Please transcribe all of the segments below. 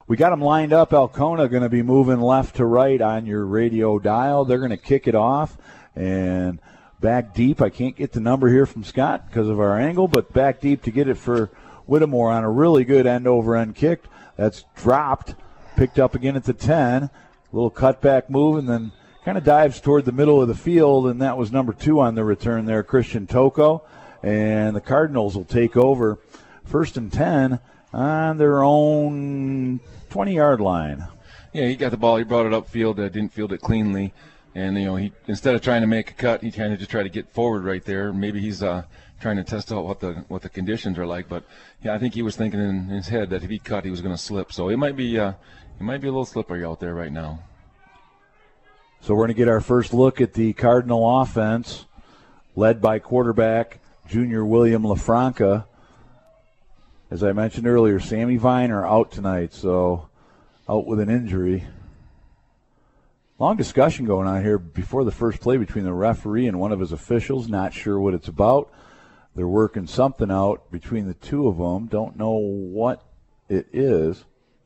We got them lined up. Alcona going to be moving left to right on your radio dial. They're going to kick it off and back deep. I can't get the number here from Scott because of our angle, but back deep to get it for Whittemore on a really good end-over-end kick. That's dropped, picked up again at the 10. A little cutback move, and then kind of dives toward the middle of the field, and that was number 2 on the return there, Christian Toko. And the Cardinals will take over 1st and 10 on their own 20-yard line. Yeah, he got the ball. He brought it upfield. Didn't field it cleanly. And, he instead of trying to make a cut, he kind of just tried to get forward right there. Maybe he's trying to test out what the conditions are like. But, yeah, I think he was thinking in his head that if he cut, he was going to slip. So it might be a little slippery out there right now. So we're going to get our first look at the Cardinal offense, led by quarterback junior William LaFranca. As I mentioned earlier, Sammy Viner out tonight, so out with an injury. Long discussion going on here before the first play between the referee and one of his officials. Not sure what it's about. They're working something out between the two of them. Don't know what it is.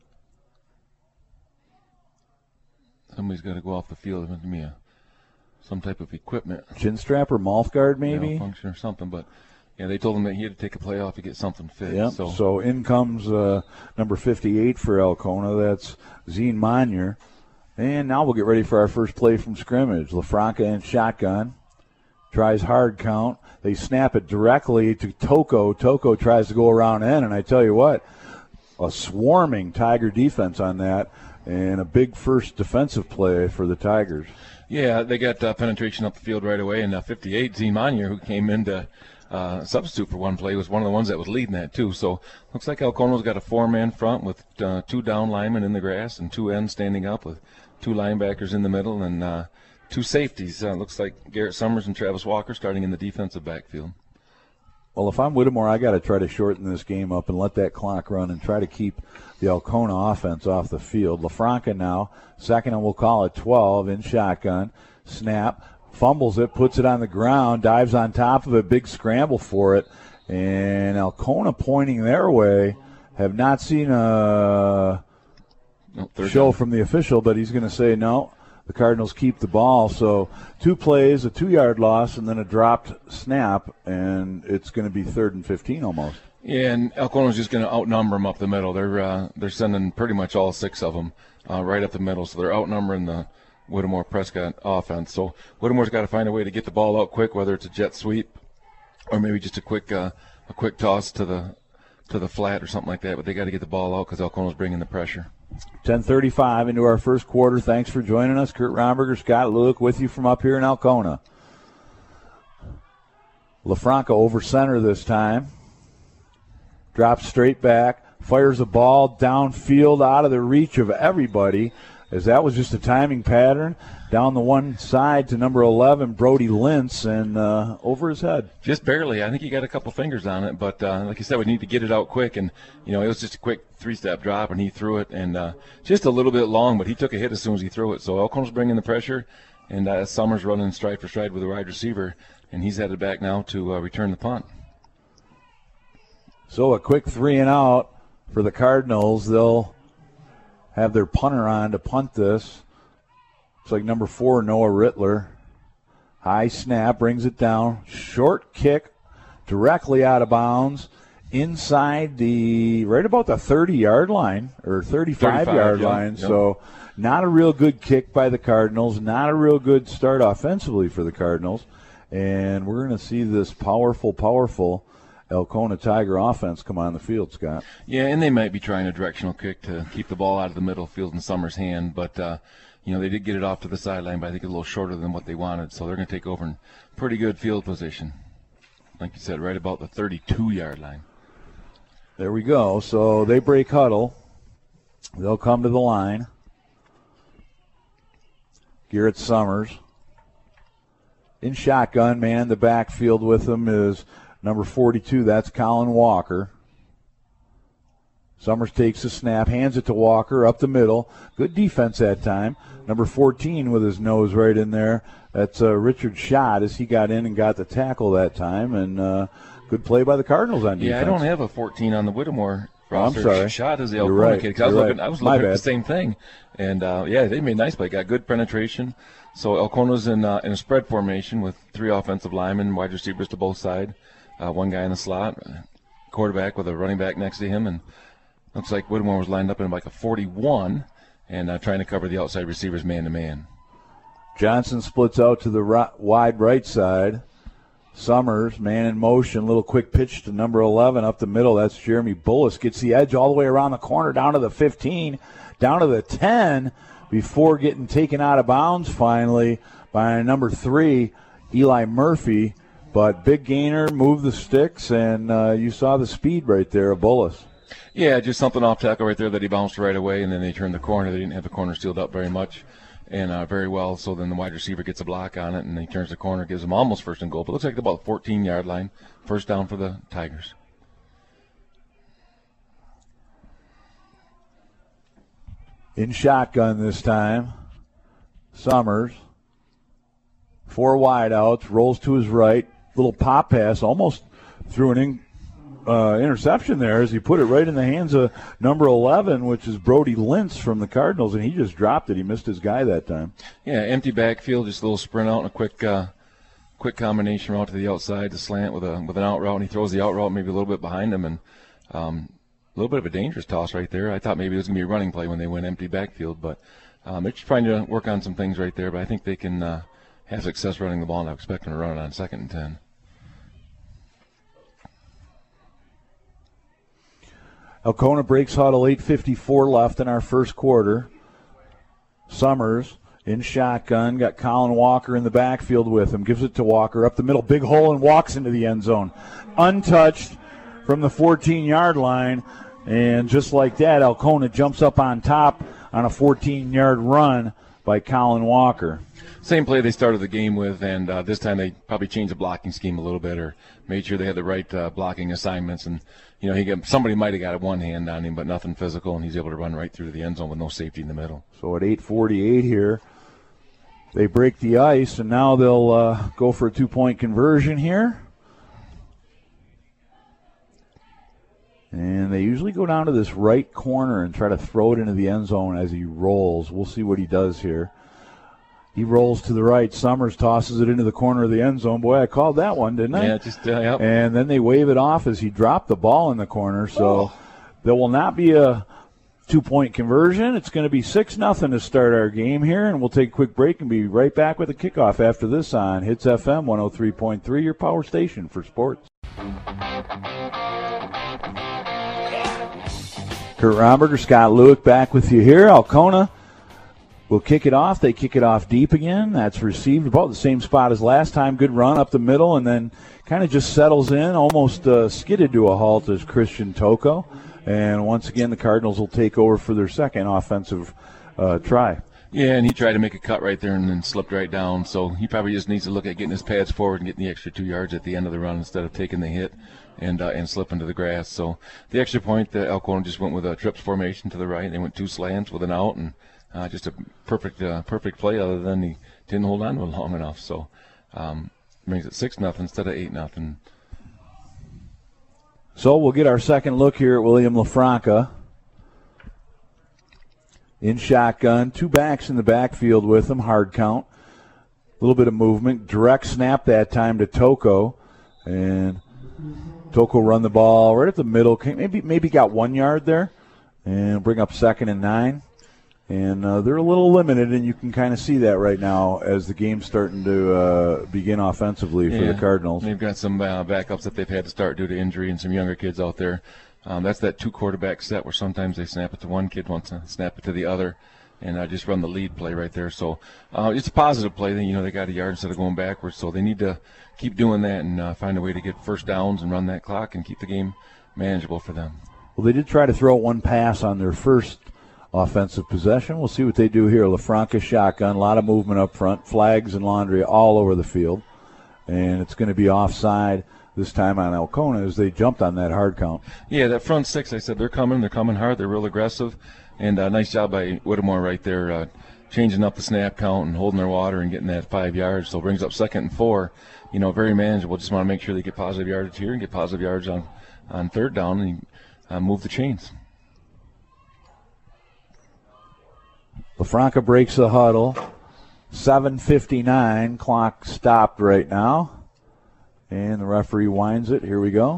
Somebody's got to go off the field. It must be some type of equipment. Chin strap or mouth guard maybe? Function or something, but... Yeah, they told him that he had to take a play off to get something fixed. Yep. So in comes number 58 for Alcona. That's Zine Monier. And now we'll get ready for our first play from scrimmage. LaFranca in shotgun. Tries hard count. They snap it directly to Toko. Toko tries to go around in, and I tell you what, a swarming Tiger defense on that, and a big first defensive play for the Tigers. Yeah, they got penetration up the field right away, and 58, Zine Monier, who came in to substitute for one play, was one of the ones that was leading that too. So looks like Alcona's got a 4-man front with 2 down linemen in the grass and 2 ends standing up with 2 linebackers in the middle and 2 safeties. Looks like Garrett Summers and Travis Walker starting in the defensive backfield. Well, if I'm Whittemore, I got to try to shorten this game up and let that clock run and try to keep the Alcona offense off the field. LaFranca now, second and we'll call it 12 in shotgun. Snap. Fumbles it, puts it on the ground, dives on top of it, big scramble for it. And Alcona pointing their way. Have not seen a show from the official, but he's going to say no. The Cardinals keep the ball. So 2 plays, a 2-yard loss, and then a dropped snap, and it's going to be 3rd and 15 almost. Yeah, and Alcona's just going to outnumber them up the middle. They're sending pretty much all 6 of them right up the middle, so they're outnumbering the Whittemore Prescott offense. So Whittemore's got to find a way to get the ball out quick, whether it's a jet sweep or maybe just a quick toss to the flat or something like that. But they got to get the ball out because Alcona's bringing the pressure. 10:35 into our first quarter. Thanks for joining us. Kurt Romberger, Scott Luke with you from up here in Alcona. LaFranca over center this time. Drops straight back. Fires a ball downfield out of the reach of everybody, as that was just a timing pattern. Down the one side to number 11, Brody Lintz, and over his head. Just barely. I think he got a couple fingers on it, but like you said, we need to get it out quick. And, it was just a quick 3-step drop, and he threw it. And just a little bit long, but he took a hit as soon as he threw it. So Alcona's bringing the pressure, and Summers running stride for stride with the wide receiver, and he's headed back now to return the punt. So a quick 3-and-out for the Cardinals. They'll have their punter on to punt this. Looks like number 4, Noah Rittler. High snap, brings it down. Short kick, directly out of bounds. Inside right about the 30-yard line, or 35-yard line. Yep. So not a real good kick by the Cardinals. Not a real good start offensively for the Cardinals. And we're going to see this powerful Alcona Tiger offense come on the field, Scott. Yeah, and they might be trying a directional kick to keep the ball out of the middle field in Summers' hand, but they did get it off to the sideline, but I think a little shorter than what they wanted, so they're going to take over in pretty good field position. Like you said, right about the 32-yard line. There we go. So they break huddle. They'll come to the line. Garrett Summers in shotgun, man in the backfield with him is number 42, that's Colin Walker. Summers takes the snap, hands it to Walker up the middle. Good defense that time. Number 14 with his nose right in there. That's Richard Schott as he got in and got the tackle that time. And good play by the Cardinals on defense. Yeah, I don't have a 14 on the Whittemore Rosser sorry. shot as the You're Alcona right. kid. 'Cause I was My looking at the bad. same thing. And, they made nice play. Got good penetration. So Alcona's in a spread formation with 3 offensive linemen, wide receivers to both sides. One guy in the slot, quarterback with a running back next to him. And looks like Whittemore was lined up in like a 41 and trying to cover the outside receivers man-to-man. Johnson splits out to the wide right side. Summers, man in motion, little quick pitch to number 11 up the middle. That's Jeremy Bullis. Gets the edge all the way around the corner, down to the 15, down to the 10, before getting taken out of bounds finally by number 3, Eli Murphy. But big gainer, moved the sticks, and you saw the speed right there of Bullis. Yeah, just something off tackle right there that he bounced right away, and then they turned the corner. They didn't have the corner sealed up very much. And very well, so then the wide receiver gets a block on it, and he turns the corner, gives them almost first and goal. But it looks like about 14-yard line, first down for the Tigers. In shotgun this time, Summers. 4 wideouts, rolls to his right, little pop pass, almost threw an interception there as he put it right in the hands of number 11, which is Brody Lintz from the Cardinals, and he just dropped it. He missed his guy that time. Yeah, empty backfield, just a little sprint out and a quick combination route to the outside, to slant with an out route, and he throws the out route maybe a little bit behind him, and a little bit of a dangerous toss right there. I thought maybe it was going to be a running play when they went empty backfield, but they're just trying to work on some things right there, but I think they can have success running the ball, and I'm expecting to run it on 2nd and 10. Alcona breaks huddle, 8:54 left in our first quarter. Summers in shotgun, got Colin Walker in the backfield with him, gives it to Walker up the middle, big hole, and walks into the end zone. Untouched from the 14-yard line, and just like that, Alcona jumps up on top on a 14-yard run by Colin Walker. Same play they started the game with, and this time they probably changed the blocking scheme a little bit, or made sure they had the right blocking assignments. And somebody might have got one hand on him, but nothing physical, and he's able to run right through the end zone with no safety in the middle. So at 8:48 here, they break the ice, and now they'll go for a 2-point conversion here. And they usually go down to this right corner and try to throw it into the end zone as he rolls. We'll see what he does here. He rolls to the right. Summers tosses it into the corner of the end zone. Boy, I called that one, didn't I? Yeah, just yep. And then they wave it off as he dropped the ball in the corner. So there will not be a 2-point conversion. It's going to be 6-0 to start our game here, and we'll take a quick break and be right back with a kickoff after this on Hits FM 103.3, your power station for sports. Kurt Romberger, Scott Lewick back with you here. Alcona will kick it off. They kick it off deep again. That's received about the same spot as last time. Good run up the middle, and then kind of just settles in, almost skidded to a halt as Christian Toko. And once again, the Cardinals will take over for their second offensive try. Yeah, and he tried to make a cut right there and then slipped right down. So he probably just needs to look at getting his pads forward and getting the extra 2 yards at the end of the run instead of taking the hit and slipping to the grass. So the extra point, the Alcona just went with a trips formation to the right. They went 2 slants with an out, and just a perfect play, other than he didn't hold on to it long enough. So brings it 6-0 instead of 8-0. So we'll get our second look here at William LaFranca. In shotgun, 2 backs in the backfield with him, hard count. A little bit of movement. Direct snap that time to Toko. And Toko run the ball right at the middle. Maybe got 1 yard there. And bring up 2nd and 9. And they're a little limited, and you can kind of see that right now as the game's starting to begin offensively for the Cardinals. They've got some backups that they've had to start due to injury, and some younger kids out there. That's that 2-quarterback set where sometimes they snap it to one kid, wants to snap it to the other, and just run the lead play right there. So it's a positive play. They got a yard instead of going backwards, so they need to keep doing that and find a way to get first downs and run that clock and keep the game manageable for them. Well, they did try to throw 1 pass on their first offensive possession. We'll see what they do here. LaFranca shotgun, a lot of movement up front, flags and laundry all over the field. And it's going to be offside this time on Alcona as they jumped on that hard count. Yeah, that front 6, I said, they're coming hard, they're real aggressive. And nice job by Whittemore right there, changing up the snap count and holding their water and getting that 5 yards. So it brings up 2nd and 4, very manageable. Just want to make sure they get positive yardage here and get positive yards on 3rd down. And move the chains. LaFranca breaks the huddle. 7:59, clock stopped right now. And the referee winds it. Here we go.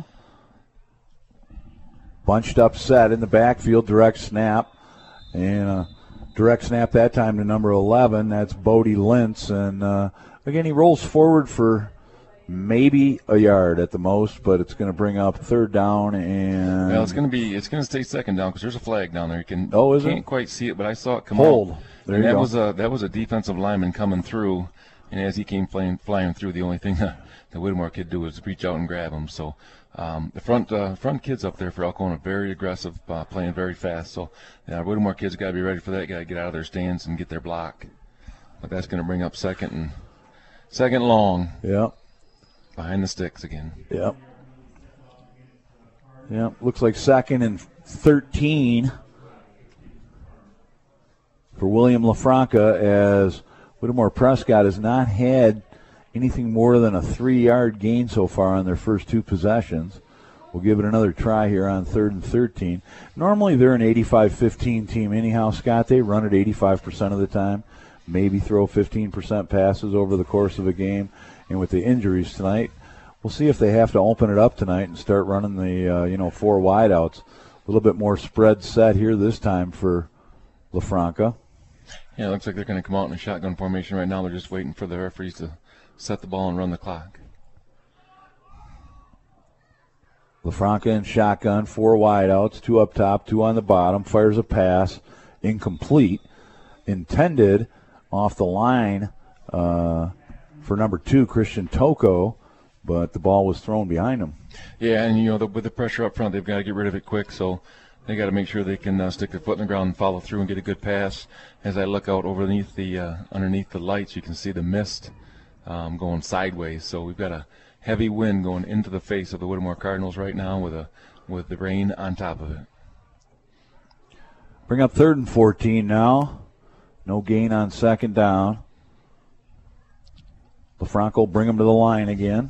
Bunched up set in the backfield, direct snap. And direct snap that time to number 11. That's Bodie Lintz. And again, he rolls forward for maybe a yard at the most, but it's going to bring up third down. And well, it's going to stay second down because there's a flag down there. You can't quite see it, but I saw it come hold. Out. There and you that was a defensive lineman coming through, and as he came flying through, the only thing the Whittemore kid do was reach out and grab him. So the front kids up there for Alcona very aggressive, playing very fast. So Whittemore kids got to be ready for that. Got to get out of their stands and get their block. But that's going to bring up second long. Yep. Behind the sticks again. Yep. Yep. Looks like 2nd and 13 for William LaFranca, as Whittemore Prescott has not had anything more than a 3-yard gain so far on their first 2 possessions. We'll give it another try here on 3rd and 13. Normally they're an 85-15 team anyhow, Scott. They run it 85% of the time, maybe throw 15% passes over the course of a game. And with the injuries tonight, we'll see if they have to open it up tonight and start running the 4 wideouts. A little bit more spread set here this time for LaFranca. Yeah, it looks like they're going to come out in a shotgun formation right now. They're just waiting for the referees to set the ball and run the clock. LaFranca in shotgun, 4 wideouts, 2 up top, 2 on the bottom. Fires a pass, incomplete, intended off the line for number 2, Christian Toko, but the ball was thrown behind him. Yeah, and with the pressure up front, they've got to get rid of it quick, so they got to make sure they can stick their foot in the ground and follow through and get a good pass. As I look out underneath the lights, you can see the mist going sideways. So we've got a heavy wind going into the face of the Whittemore Cardinals right now with the rain on top of it. Bring up 3rd and 14 now. No gain on 2nd down. LaFranca will bring him to the line again.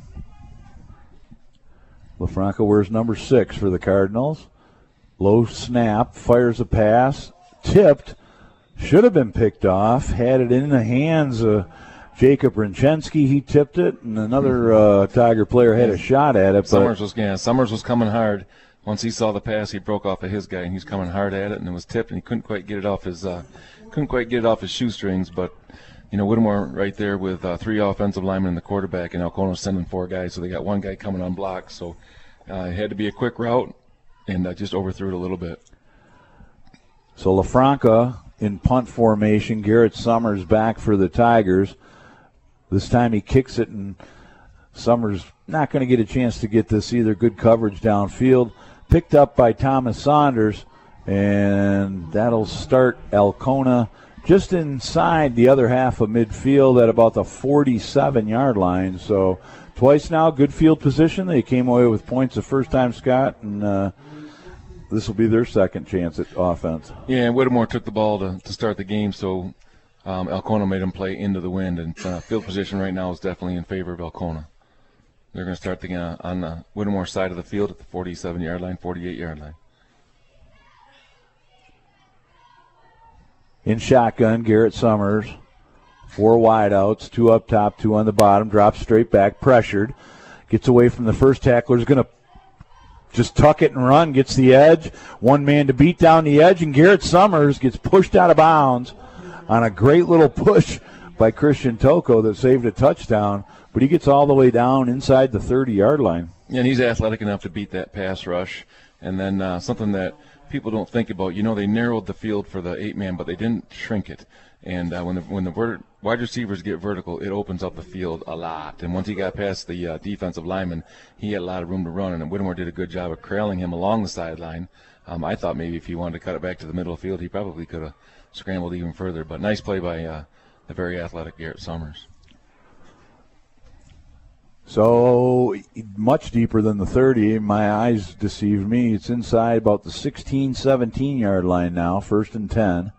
LaFranca wears number 6 for the Cardinals. Low snap, fires a pass, tipped, should have been picked off, had it in the hands of Jacob Renchensky. He tipped it, and another Tiger player had a shot at it. Summers was coming hard. Once he saw the pass, he broke off of his guy, and he's coming hard at it, and it was tipped, and he couldn't quite get it off his shoestrings, but Whittemore right there with 3 offensive linemen and the quarterback, and Alcona's sending 4 guys, so they got 1 guy coming on block. So it had to be a quick route, and just overthrew it a little bit. So LaFranca in punt formation. Garrett Summers back for the Tigers. This time he kicks it, and Summers not going to get a chance to get this either. Good coverage downfield. Picked up by Thomas Saunders, and that'll start Alcona just inside the other half of midfield at about the 47-yard line. So twice now, good field position. They came away with points the first time, Scott, and this will be their second chance at offense. Yeah, and Whittemore took the ball to start the game, so Alcona made them play into the wind, and field position right now is definitely in favor of Alcona. They're going to start on the Whittemore side of the field at the 47-yard line, 48-yard line. In shotgun, Garrett Summers. 4 wideouts, 2 up top, 2 on the bottom. Drops straight back, pressured. Gets away from the first tackler. Is going to just tuck it and run. Gets the edge. 1 man to beat down the edge, and Garrett Summers gets pushed out of bounds on a great little push by Christian Toko that saved a touchdown. But he gets all the way down inside the 30-yard line. And he's athletic enough to beat that pass rush. And then something that people don't think about, they narrowed the field for the 8-man, but they didn't shrink it. And when the wide receivers get vertical, it opens up the field a lot. And once he got past the defensive lineman, he had a lot of room to run. And Whittemore did a good job of trailing him along the sideline. I thought maybe if he wanted to cut it back to the middle of the field, he probably could have scrambled even further. But nice play by the very athletic Garrett Summers. So much deeper than the 30. My eyes deceived me. It's inside about the 16, 17-yard line now, 1st and 10.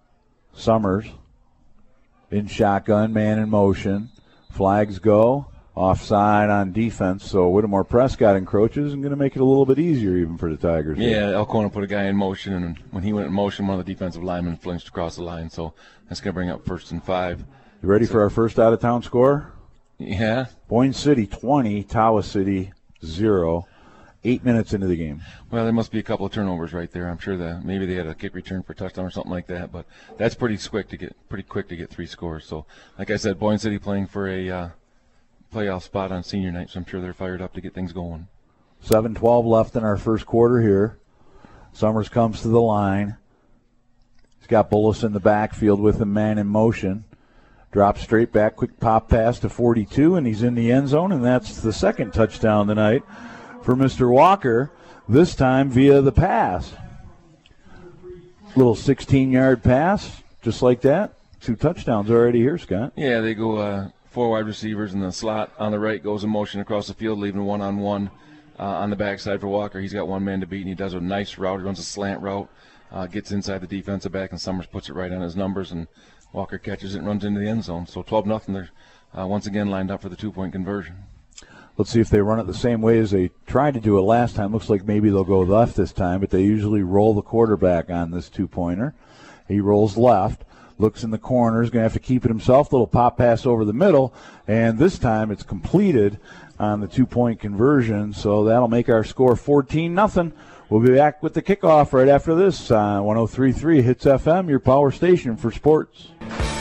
Summers in shotgun, man in motion. Flags go. offside on defense. So Whittemore Prescott encroaches and going to make it a little bit easier even for the Tigers. Yeah, Alcona put a guy in motion, and when he went in motion, one of the defensive linemen flinched across the line. So that's going to bring up 1st and 5. You ready for our first out-of-town score? Yeah. Boyne City 20, Tawas City 0. 8 minutes into the game. Well, there must be a couple of turnovers right there. I'm sure that maybe they had a kick return for a touchdown or something like that. But that's pretty quick to get 3 scores. So, like I said, Boyne City playing for a playoff spot on senior night, so I'm sure they're fired up to get things going. 7:12 left in our first quarter here. Summers comes to the line. He's got Bullis in the backfield with a man in motion. Drops straight back, quick pop pass to 42, and he's in the end zone, and that's the second touchdown tonight for Mr. Walker, this time via the pass. Little 16-yard pass, just like that. 2 touchdowns already here, Scott. Yeah, they go 4 wide receivers, and the slot on the right goes in motion across the field, leaving one-on-one on the backside for Walker. He's got one man to beat, and he does a nice route. He runs a slant route, gets inside the defensive back, and Summers puts it right on his numbers, and Walker catches it and runs into the end zone. So 12-0, they're once again lined up for the 2-point conversion. Let's see if they run it the same way as they tried to do it last time. Looks like maybe they'll go left this time, but they usually roll the quarterback on this 2-pointer. He rolls left, looks in the corner, is going to have to keep it himself. Little pop pass over the middle, and this time it's completed on the 2-point conversion, so that'll make our score 14-0. We'll be back with the kickoff right after this on 103.3 Hits FM, your power station for sports.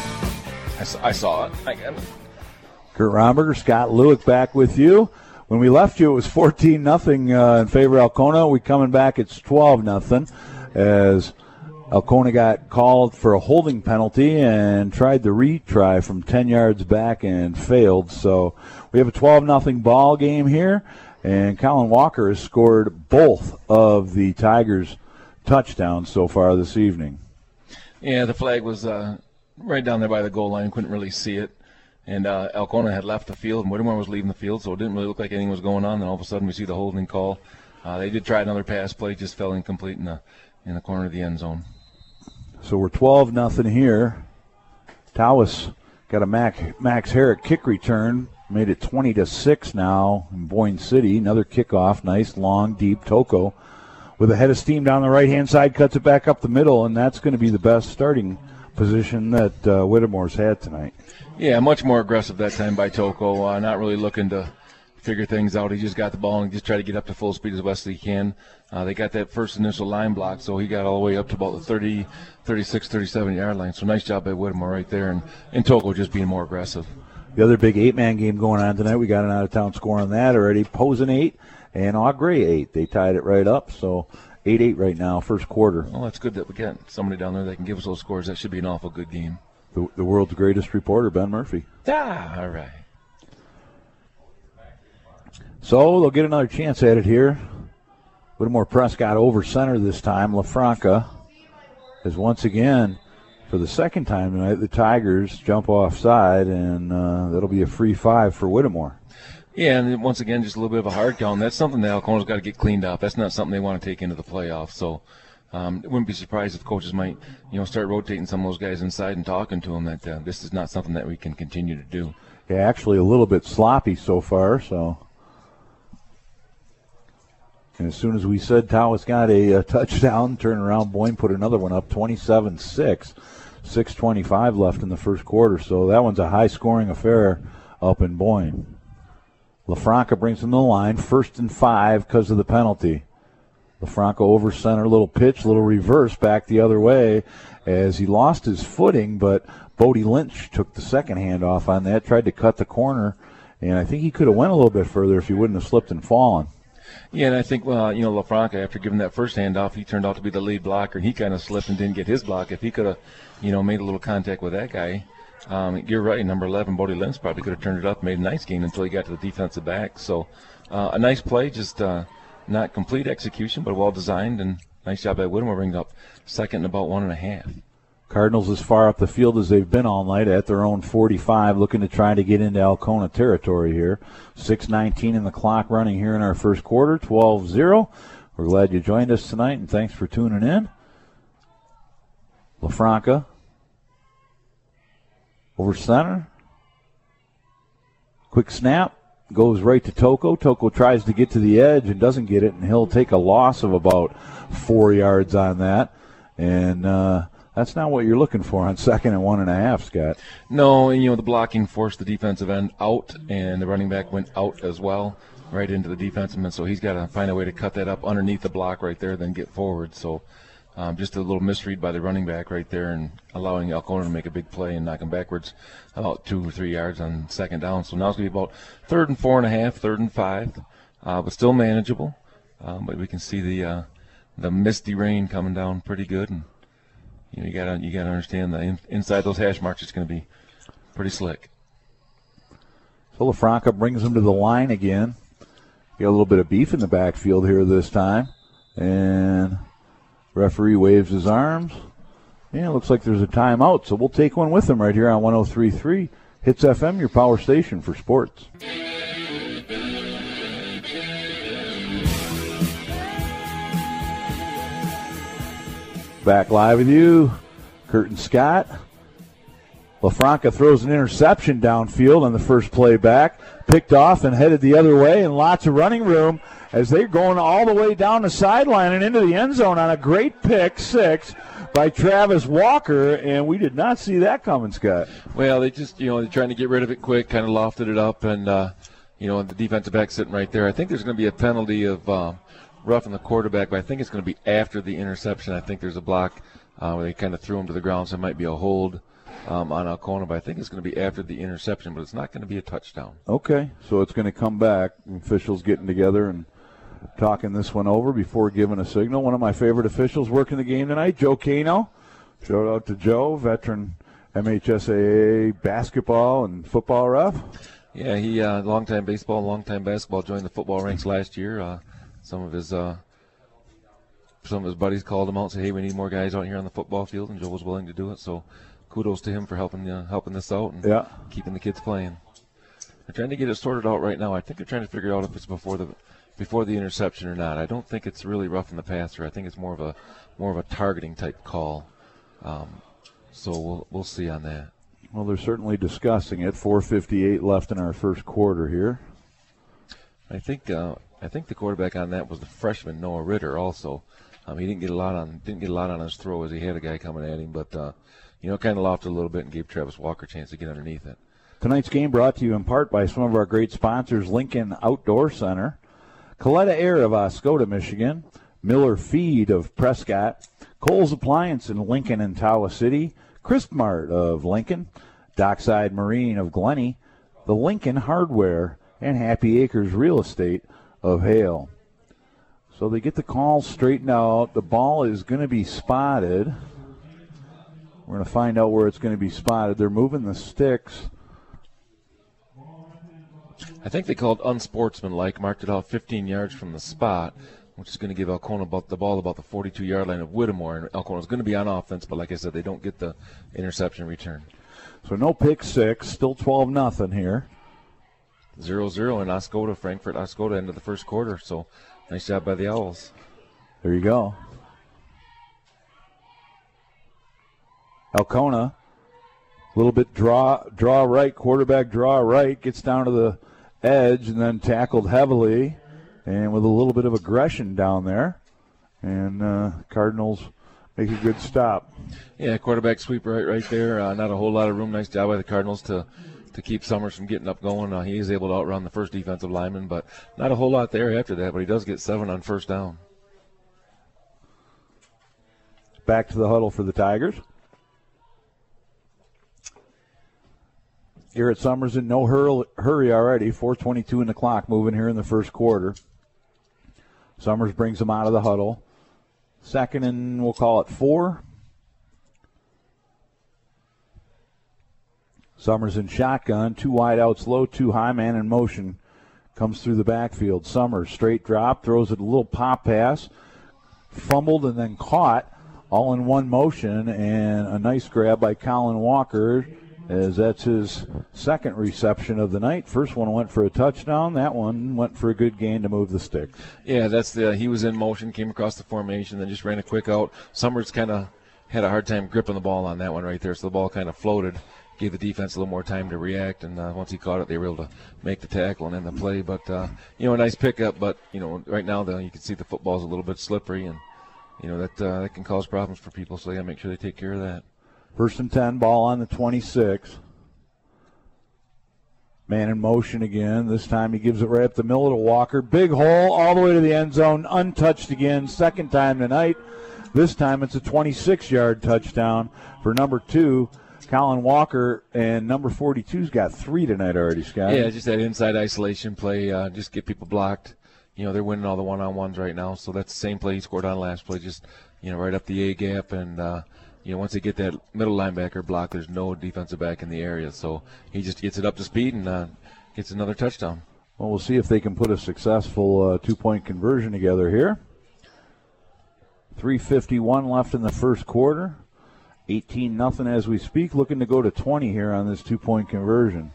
I saw it. I got it. Kurt Romberger, Scott Lewick back with you. When we left you, it was 14-0 in favor of Alcona. We coming back, it's 12-0 as Alcona got called for a holding penalty and tried to retry from 10 yards back and failed. So we have a 12-0 ball game here, and Colin Walker has scored both of the Tigers' touchdowns so far this evening. Yeah, the flag was right down there by the goal line. Couldn't really see it. And Alcona had left the field, and Whittemore was leaving the field, so it didn't really look like anything was going on. Then all of a sudden we see the holding call. They did try another pass play, just fell incomplete in the corner of the end zone. So we're 12-0 here. Tawas got a Max Herrick kick return, made it 20-6 now in Boyne City. Another kickoff, nice, long, deep. Toko with a head of steam down the right-hand side, cuts it back up the middle, and that's going to be the best starting position that Whittemore's had tonight. Yeah, much more aggressive that time by Toko. Not really looking to figure things out. He just got the ball and just tried to get up to full speed as best as he can. They got that first initial line block, so he got all the way up to about the 30, 36, 37-yard line. So nice job by Whittemore right there, and Toko just being more aggressive. The other big 8-man game going on tonight, we got an out-of-town score on that already. Posen 8 and Augrey 8. They tied it right up, so 8-8 right now, first quarter. Well, that's good that we got somebody down there that can give us those scores. That should be an awful good game. The world's greatest reporter, Ben Murphy. All right. So they'll get another chance at it here. Whittemore Prescott over center this time. LaFranca is once again, for the second time tonight, the Tigers jump offside, and that'll be a free 5 for Whittemore. Yeah, and once again, just a little bit of a hard count. That's something that Alcona's got to get cleaned up. That's not something they want to take into the playoffs. So wouldn't be surprised if coaches might, start rotating some of those guys inside and talking to them that this is not something that we can continue to do. Yeah, actually a little bit sloppy so far. So, and as soon as we said Tawas got a touchdown, turn around, Boyne put another one up, 27-6. 6:25 left in the first quarter. So that one's a high-scoring affair up in Boyne. LaFranca brings him to the line, 1st and 5 because of the penalty. LaFranca over center, little pitch, little reverse back the other way as he lost his footing, but Bodie Lynch took the second hand off on that, tried to cut the corner, and I think he could have went a little bit further if he wouldn't have slipped and fallen. Yeah, and I think, LaFranca, after giving that first handoff, he turned out to be the lead blocker, and he kind of slipped and didn't get his block. If he could have, made a little contact with that guy, you're right, number 11, Bodie Lynch probably could have turned it up, made a nice game until he got to the defensive back. So a nice play, just not complete execution, but well designed, and nice job by Whittemore, bringing up second and about 1.5. Cardinals as far up the field as they've been all night at their own 45, looking to try to get into Alcona territory here. 6:19 in the clock running here in our first quarter, 12-0. We're glad you joined us tonight, and thanks for tuning in. LaFranca over center. Quick snap. goes right to Toko. Toko tries to get to the edge and doesn't get it, and he'll take a loss of about 4 yards on that. And that's not what you're looking for on 2nd and 1.5, Scott. No, and the blocking forced the defensive end out, and the running back went out as well, right into the defensive end. So he's got to find a way to cut that up underneath the block right there, then get forward. So just a little misread by the running back right there, and allowing Alcona to make a big play and knock him backwards about 2 or 3 yards on 2nd down. So now it's going to be about 3rd and 4.5, 3rd and 5, but still manageable. But we can see the misty rain coming down pretty good, and you gotta understand that inside those hash marks it's going to be pretty slick. So LaFranca brings him to the line again. Got a little bit of beef in the backfield here this time, and referee waves his arms. Yeah, it looks like there's a timeout, so we'll take one with him right here on 103.3 Hits FM, your power station for sports. Back live with you, Kurt and Scott. LaFranca throws an interception downfield on the first play back, picked off and headed the other way, and lots of running room as they're going all the way down the sideline and into the end zone on a great pick six by Travis Walker, and we did not see that coming, Scott. Well, they just, they're trying to get rid of it quick, kind of lofted it up, and, the defensive back sitting right there. I think there's going to be a penalty of roughing the quarterback, but I think it's going to be after the interception. I think there's a block where they kind of threw him to the ground, so it might be a hold on Alcona, but I think it's going to be after the interception, but it's not going to be a touchdown. Okay, so it's going to come back. Officials getting together and talking this one over before giving a signal. One of my favorite officials working the game tonight, Joe Kano. Shout out to Joe, veteran MHSAA basketball and football ref. Yeah, he long-time baseball, long-time basketball, joined the football ranks last year. Some of his buddies called him out and said, hey, we need more guys out here on the football field, and Joe was willing to do it. So kudos to him for helping this out and keeping the kids playing. They're trying to get it sorted out right now. I think they're trying to figure out if it's before the interception or not. I don't think it's really roughing the passer. I think it's more of a targeting type call. So we'll see on that. Well, they're certainly discussing it. 4:58 left in our first quarter here. I think the quarterback on that was the freshman Noah Ritter. Also, he didn't get a lot on his throw as he had a guy coming at him, but kind of lofted a little bit and gave Travis Walker a chance to get underneath it. Tonight's game brought to you in part by some of our great sponsors: Lincoln Outdoor Center, Coletta Air of Oscoda, Michigan, Miller Feed of Prescott, Kohl's Appliance in Lincoln and Tawa City, Crisp Mart of Lincoln, Dockside Marine of Glenny, the Lincoln Hardware, and Happy Acres Real Estate of Hale. So they get the call straightened out. The ball is going to be spotted. We're going to find out where it's going to be spotted. They're moving the sticks. I think they called unsportsmanlike, marked it out 15 yards from the spot, which is going to give Alcona the ball about the 42-yard line of Whittemore. And Alcona's going to be on offense, but like I said, they don't get the interception return. So no pick six, still 12-0 here. 0-0 in Oscoda, Frankfurt, Oscoda, end of the first quarter. So nice job by the Owls. There you go. Alcona, a little bit draw right, quarterback draw right, gets down to the edge and then tackled heavily and with a little bit of aggression down there. And Cardinals make a good stop. Yeah, quarterback sweep right there. Not a whole lot of room. Nice job by the Cardinals to keep Summers from getting up going. He is able to outrun the first defensive lineman, but not a whole lot there after that, but he does get 7 on first down. Back to the huddle for the Tigers. Garrett Summers in no hurry already. 4:22 in the clock moving here in the first quarter. Summers brings him out of the huddle. 2nd and we'll call it 4. Summers in shotgun. 2 wide outs low, 2 high, man in motion. Comes through the backfield. Summers straight drop, throws it a little pop pass. Fumbled and then caught all in one motion, and a nice grab by Colin Walker, as that's his second reception of the night. First one went for a touchdown. That one went for a good gain to move the stick. Yeah, he was in motion, came across the formation, then just ran a quick out. Summers kind of had a hard time gripping the ball on that one right there, so the ball kind of floated, gave the defense a little more time to react, and once he caught it, they were able to make the tackle and end the play. But, a nice pickup. But, right now you can see the football's a little bit slippery, and, that can cause problems for people, so they got to make sure they take care of that. 1st and 10, ball on the 26. Man in motion again. This time he gives it right up the middle to Walker. Big hole all the way to the end zone, untouched again. Second time tonight. This time it's a 26-yard touchdown for number 2, Colin Walker, and number 42's got 3 tonight already, Scott. Yeah, just that inside isolation play, just get people blocked. They're winning all the one-on-ones right now, so that's the same play he scored on last play, just, right up the A-gap, and, once they get that middle linebacker block, there's no defensive back in the area, so he just gets it up to speed and gets another touchdown. Well, we'll see if they can put a successful 2-point conversion together here. 3:51 left in the first quarter. 18-0 as we speak, looking to go to 20 here on this 2-point conversion.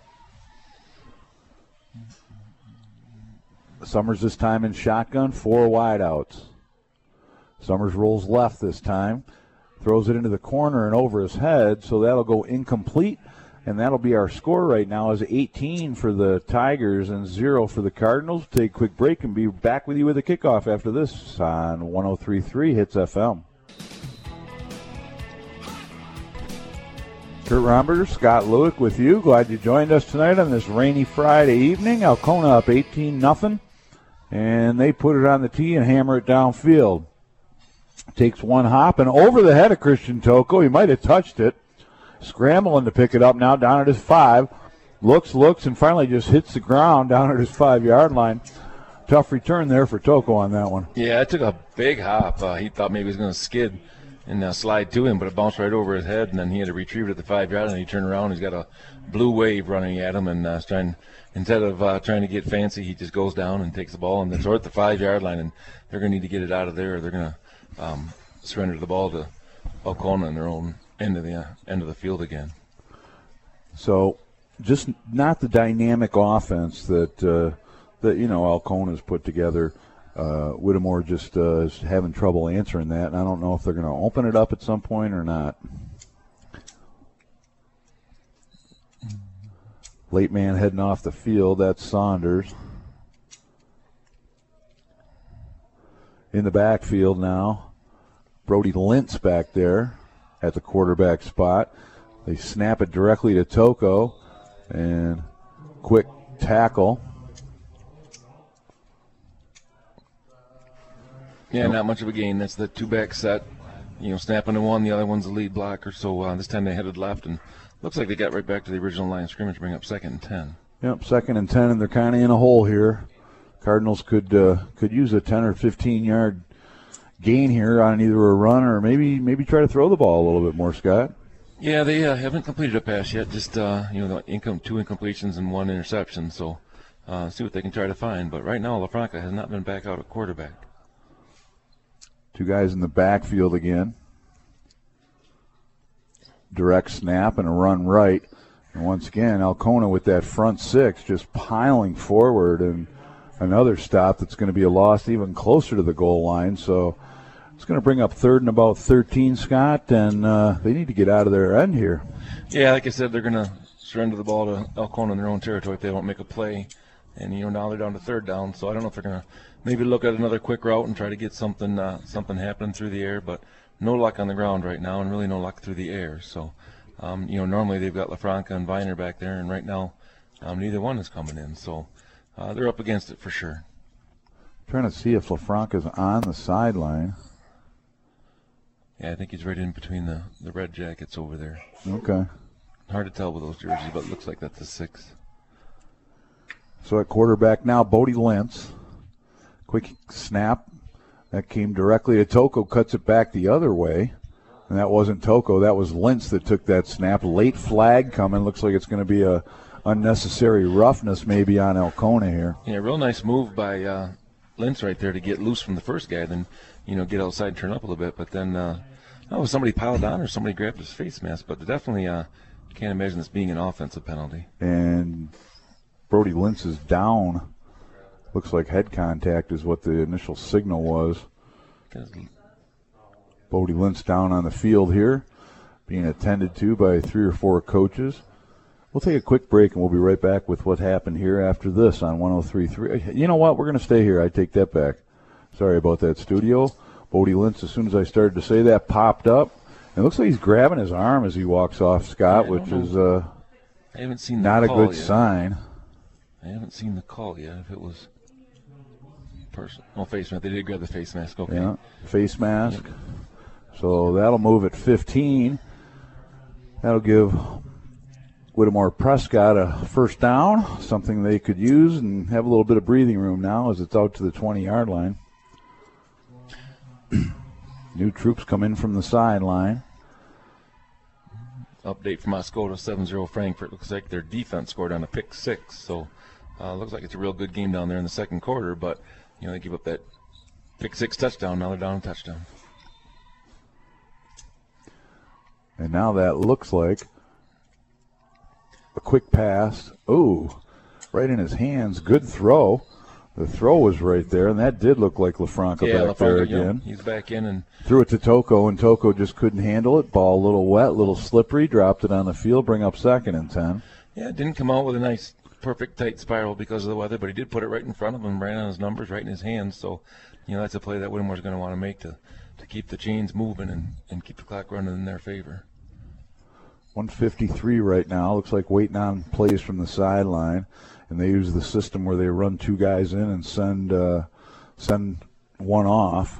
Summers this time in shotgun, 4 wideouts. Summers rolls left this time, throws it into the corner and over his head, so that'll go incomplete, and that'll be our score right now is 18 for the Tigers and 0 for the Cardinals. Take a quick break and be back with you with a kickoff after this on 103.3 Hits FM. Kurt Romberger, Scott Lewick with you. Glad you joined us tonight on this rainy Friday evening. Alcona up 18-0, and they put it on the tee and hammer it downfield. Takes one hop and over the head of Christian Toko. He might have touched it. Scrambling to pick it up now down at his 5. Looks, and finally just hits the ground down at his 5-yard line. Tough return there for Toko on that one. Yeah, it took a big hop. He thought maybe he was going to skid and slide to him, but it bounced right over his head, and then he had to retrieve it at the 5-yard line. He turned around. He's got a blue wave running at him, and instead of trying to get fancy, he just goes down and takes the ball, and it's right at the 5-yard line, and they're going to need to get it out of there, or they're going to surrender the ball to Alcona in their own end of the field again. So, just not the dynamic offense that Alcona's put together. Whittemore just is having trouble answering that, and I don't know if they're going to open it up at some point or not. Late man heading off the field. That's Saunders. In the backfield now, Brody Lintz back there at the quarterback spot. They snap it directly to Toko, and quick tackle. Yeah, not much of a gain. That's the two-back set. Snapping to one, the other one's the lead blocker. So this time they headed left, and looks like they got right back to the original line of scrimmage, bring up 2nd and 10. Yep, 2nd and 10, and they're kind of in a hole here. Cardinals could use a 10 or 15-yard gain here on either a run or maybe try to throw the ball a little bit more, Scott. Yeah, they haven't completed a pass yet. Just 2 incompletions and 1 interception. So see what they can try to find. But right now, LaFranca has not been back out at quarterback. 2 guys in the backfield again. Direct snap and a run right. And once again, Alcona with that front 6 just piling forward, and another stop that's going to be a loss even closer to the goal line. So it's going to bring up 3rd and about 13, Scott, and they need to get out of their end here. Yeah, like I said, they're going to surrender the ball to Alcona in their own territory if they don't make a play. And, now they're down to 3rd down, so I don't know if they're going to maybe look at another quick route and try to get something happening through the air, but no luck on the ground right now and really no luck through the air. So, normally they've got LaFranca and Viner back there, and right now neither one is coming in. So they're up against it for sure. Trying to see if LaFranca's on the sideline. Yeah, I think he's right in between the red jackets over there. Okay. Hard to tell with those jerseys, but it looks like that's the 6. So at quarterback now, Bodie Lentz. Quick snap. That came directly to Toko, cuts it back the other way. And that wasn't Toko, that was Lentz that took that snap. Late flag coming. Looks like it's going to be a unnecessary roughness maybe on Alcona here. Yeah, real nice move by Lentz right there to get loose from the first guy, then, get outside and turn up a little bit. But then, somebody piled on or somebody grabbed his face mask. But definitely can't imagine this being an offensive penalty. And Brody Lentz is down. Looks like head contact is what the initial signal was. Bodie Lentz down on the field here, being attended to by 3 or 4 coaches. We'll take a quick break, and we'll be right back with what happened here after this on 103.3. You know what? We're going to stay here. I take that back. Sorry about that, studio. Bodie Lintz, as soon as I started to say that, popped up. It looks like he's grabbing his arm as he walks off, Scott, which is I haven't seen the not a call good yet. sign. I haven't seen the call yet. If it was person, face mask. They did grab the face mask. Okay. Yeah, face mask. So that'll move at 15. That'll give Whittemore Prescott a first down, something they could use and have a little bit of breathing room now as it's out to the 20-yard line. New troops come in from the sideline. Update from Oscoda, 7-0 Frankfurt. Looks like their defense scored on a pick 6. So looks like it's a real good game down there in the second quarter. But, they give up that pick 6 touchdown. Now they're down a touchdown. And now that looks like a quick pass. Oh, right in his hands. Good throw. The throw was right there, and that did look like LaFranca back there again. He's back in and threw it to Toko, and Toko just couldn't handle it. Ball a little wet, a little slippery. Dropped it on the field. Bring up 2nd and 10. Yeah, it didn't come out with a nice, perfect, tight spiral because of the weather, but he did put it right in front of him, ran on his numbers, right in his hands. So, that's a play that Whittemore's going to want to make to keep the chains moving and keep the clock running in their favor. 1:53 right now. Looks like waiting on plays from the sideline. And they use the system where they run 2 guys in and send one off.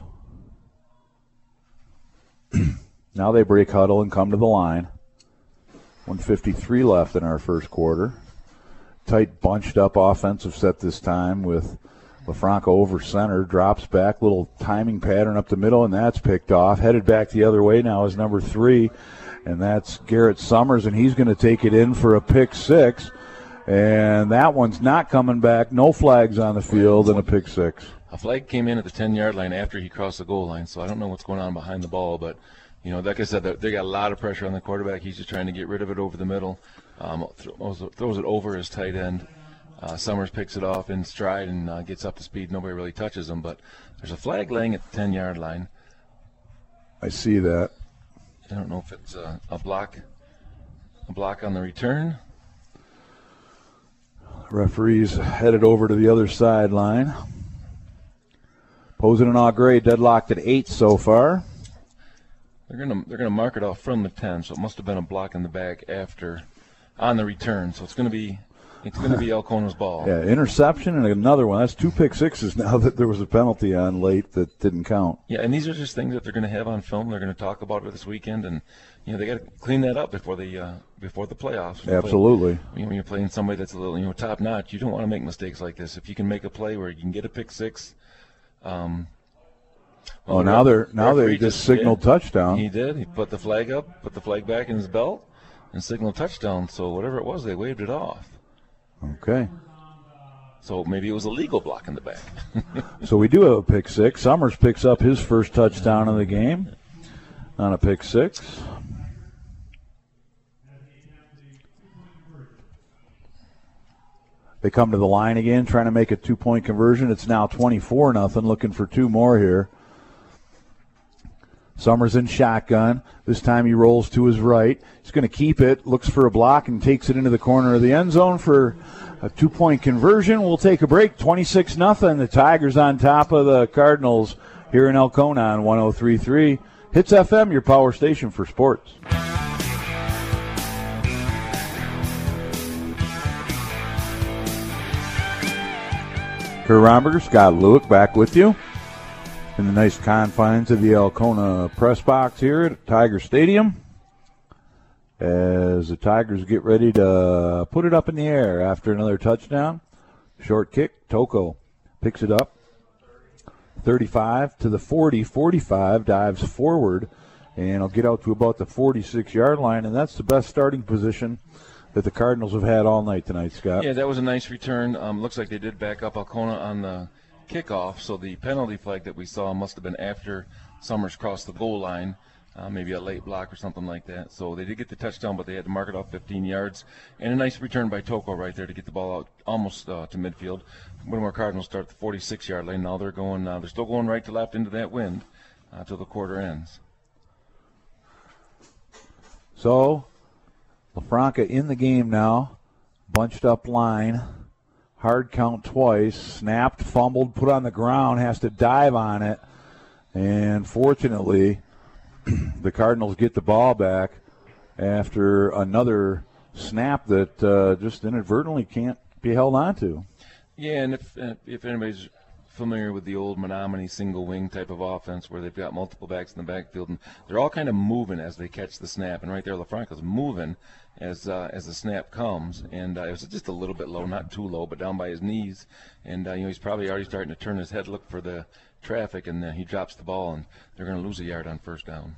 Now they break huddle and come to the line. 1:53 left in our first quarter. Tight, bunched up offensive set this time with LaFranca over center. Drops back, little timing pattern up the middle, and that's picked off. Headed back the other way now is number 3, and that's Garrett Summers, and he's going to take it in for a pick 6. And that one's not coming back. No flags on the field and a pick 6. A flag came in at the 10-yard line after he crossed the goal line, so I don't know what's going on behind the ball. But, like I said, they got a lot of pressure on the quarterback. He's just trying to get rid of it over the middle. Throws it over his tight end. Summers picks it off in stride and gets up to speed. Nobody really touches him. But there's a flag laying at the 10-yard line. I see that. I don't know if it's a block on the return. Referees headed over to the other sideline. Posen and Augrey deadlocked at 8 so far. They're gonna mark it off from the 10, so it must have been a block in the back on the return. So it's gonna be Alcona's ball. Yeah, interception and another one. That's 2 pick 6s now that there was a penalty on late that didn't count. Yeah, and these are just things that they're going to have on film. They're going to talk about it this weekend, and they got to clean that up before the playoffs. Absolutely. When you're playing somebody that's a little top notch, you don't want to make mistakes like this. If you can make a play where you can get a pick 6. Now they just signaled touchdown. He did. He put the flag up, put the flag back in his belt, and signaled touchdown. So whatever it was, they waved it off. Okay. So maybe it was a legal block in the back. So we do have a pick 6. Summers picks up his first touchdown of the game on a pick 6. They come to the line again, trying to make a 2-point conversion. It's now 24-0, looking for 2 more here. Summers in shotgun. This time he rolls to his right. He's going to keep it, looks for a block, and takes it into the corner of the end zone for a 2-point conversion. We'll take a break. 26-0. The Tigers on top of the Cardinals here in Alcona on 103.3. Hits FM, your power station for sports. Kurt Romberger, Scott Lewick back with you in the nice confines of the Alcona press box here at Tiger Stadium as the Tigers get ready to put it up in the air after another touchdown. Short kick, Toko picks it up. 35 to the 40, 45, dives forward, and he'll get out to about the 46-yard line, and that's the best starting position that the Cardinals have had all night tonight, Scott. Yeah, that was a nice return. Looks like they did back up Alcona on the kickoff, so the penalty flag that we saw must have been after Summers crossed the goal line, maybe a late block or something like that. So they did get the touchdown, but they had to mark it off 15 yards. And a nice return by Toko right there to get the ball out almost to midfield. Whittemore Cardinals start at the 46-yard line. Now they're still going right to left into that wind till the quarter ends. So LaFranca in the game now. Bunched up line. Hard count twice. Snapped, fumbled, put on the ground. Has to dive on it. And fortunately, the Cardinals get the ball back after another snap that just inadvertently can't be held on to. Yeah, and if anybody's familiar with the old Menominee single wing type of offense where they've got multiple backs in the backfield and they're all kind of moving as they catch the snap, and right there LaFranca's moving as the snap comes, and it was just a little bit low, not too low, but down by his knees, and he's probably already starting to turn his head, look for the traffic, and he drops the ball, and they're going to lose a yard on first down.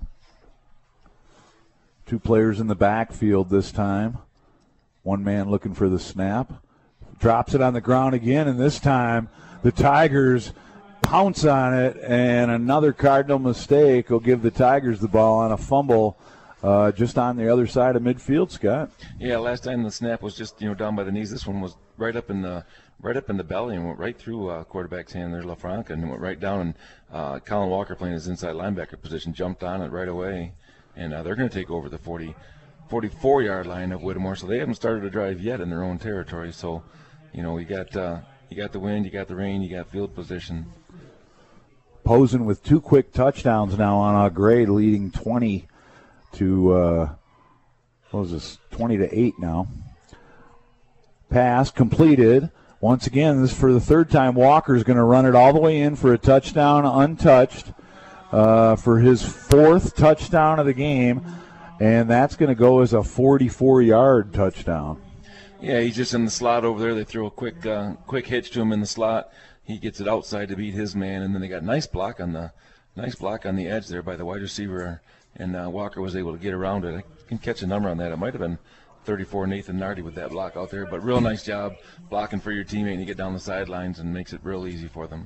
Two players in the backfield this time. One man looking for the snap. Drops it on the ground again, and this time the Tigers pounce on it, and another Cardinal mistake will give the Tigers the ball on a fumble just on the other side of midfield, Scott. Yeah, last time the snap was just down by the knees. This one was right up in the belly and went right through quarterback's hand there, LaFranca, and went right down. And Colin Walker, playing his inside linebacker position, jumped on it right away, and they're going to take over the 44-yard line of Whittemore. So they haven't started a drive yet in their own territory. So, you got the wind, you got the rain, you got field position. Posen with two quick touchdowns now on a grade, leading 20 to 20-8 now. Pass completed. Once again, this is for the third time. Walker's going to run it all the way in for a touchdown untouched for his fourth touchdown of the game, and that's going to go as a 44-yard touchdown. Yeah, he's just in the slot over there. They throw a quick hitch to him in the slot. He gets it outside to beat his man, and then they got nice block on the edge there by the wide receiver, and Walker was able to get around it. I can catch a number on that. It might have been 34 Nathan Nardi with that block out there, but real nice job blocking for your teammate, and you get down the sidelines and makes it real easy for them.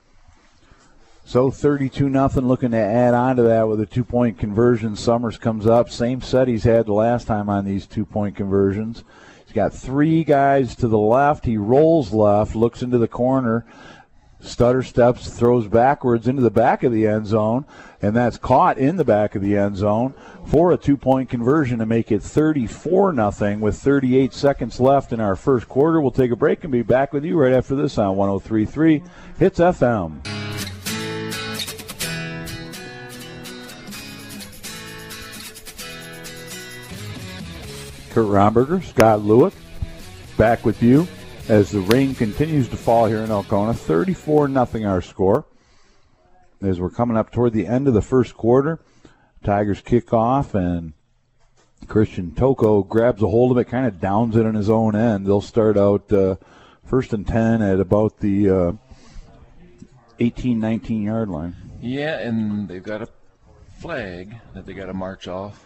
So 32-0, looking to add on to that with a 2-point conversion. Summers comes up. Same set he's had the last time on these 2-point conversions. He's got three guys to the left. He rolls left, looks into the corner, stutter steps, throws backwards into the back of the end zone, and that's caught in the back of the end zone for a 2-point conversion to make it 34-0 with 38 seconds left in our first quarter. We'll take a break and be back with you right after this on 103.3 Hits FM. Kurt Romberger, Scott Lewick, back with you as the rain continues to fall here in Alcona. 34-0 our score. As we're coming up toward the end of the first quarter, Tigers kick off, and Christian Toko grabs a hold of it, kind of downs it on his own end. They'll start out first and 10 at about the 18-19 yard line. Yeah, and they've got a flag that they got to march off.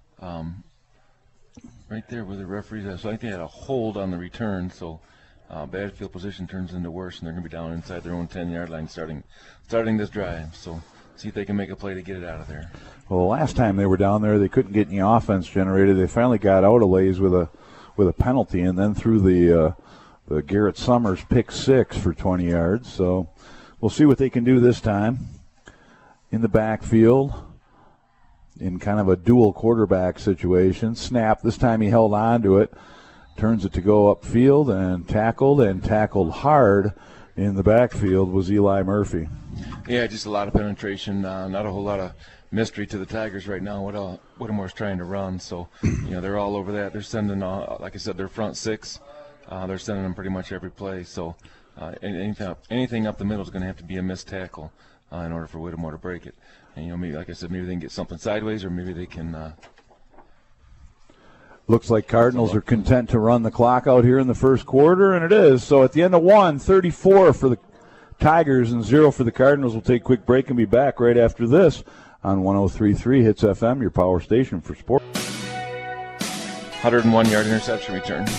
Right there where the referees are. So I think they had a hold on the return, so bad field position turns into worse, and they're going to be down inside their own 10-yard line starting this drive. So see if they can make a play to get it out of there. Well, the last time they were down there, they couldn't get any offense generated. They finally got out of Lays with a penalty, and then threw the Garrett Summers pick six for 20 yards. So we'll see what they can do this time. In the backfield, in kind of a dual quarterback situation. Snap, this time he held on to it, turns it to go upfield, and tackled hard in the backfield was Eli Murphy. Yeah, just a lot of penetration, not a whole lot of mystery to the Tigers right now. Whittemore's trying to run, so they're all over that. They're sending, like I said, their front six. They're sending them pretty much every play, so anything up the middle is going to have to be a missed tackle in order for Whittemore to break it. And, maybe, like I said, maybe they can get something sideways, or maybe they can. Looks like Cardinals are content to run the clock out here in the first quarter, and it is. So at the end of 34 for the Tigers and 0 for the Cardinals. We'll take a quick break and be back right after this on 103.3 Hits FM, your power station for sport. 101-yard interception return.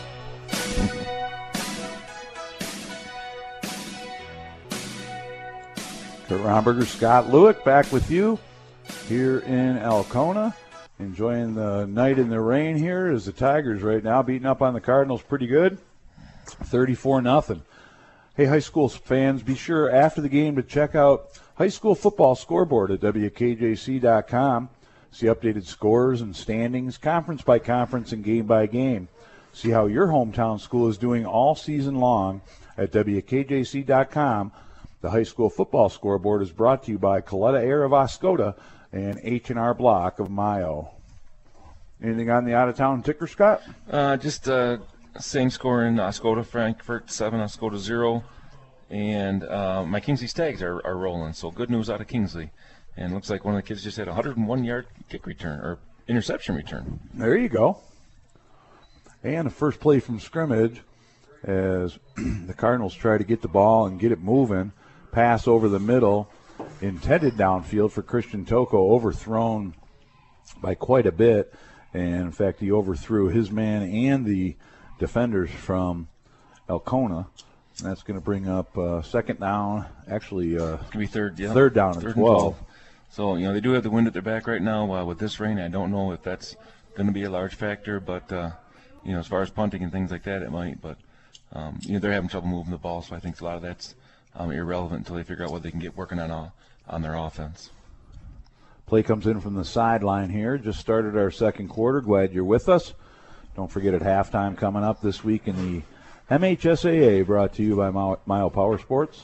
Kurt Romberger, Scott Lewick, back with you here in Alcona. Enjoying the night in the rain here as the Tigers right now beating up on the Cardinals pretty good. 34-0. Hey, high school fans, be sure after the game to check out high school football scoreboard at WKJC.com. See updated scores and standings, conference by conference and game by game. See how your hometown school is doing all season long at WKJC.com. The high school football scoreboard is brought to you by Coletta Air of Oscoda and H&R Block of Mayo. Anything on the out-of-town ticker, Scott? Just same score in Oscoda, Frankfurt 7, Oscoda 0. And my Kingsley Stags are rolling, so good news out of Kingsley. And it looks like one of the kids just had a 101-yard kick return, or interception return. There you go. And the first play from scrimmage as the Cardinals try to get the ball and get it moving. Pass over the middle, intended downfield for Christian Toko, overthrown by quite a bit. And, in fact, he overthrew his man and the defenders from Alcona. That's going to bring up second down. Actually, it's going to be third down and 12. So, they do have the wind at their back right now. With this rain, I don't know if that's going to be a large factor. But, as far as punting and things like that, it might. But, they're having trouble moving the ball. So I think a lot of that's irrelevant until they figure out what they can get working on their offense. Play comes in from the sideline here. Just started our second quarter. Glad you're with us. Don't forget at halftime coming up this week in the MHSAA, brought to you by Mile Power Sports.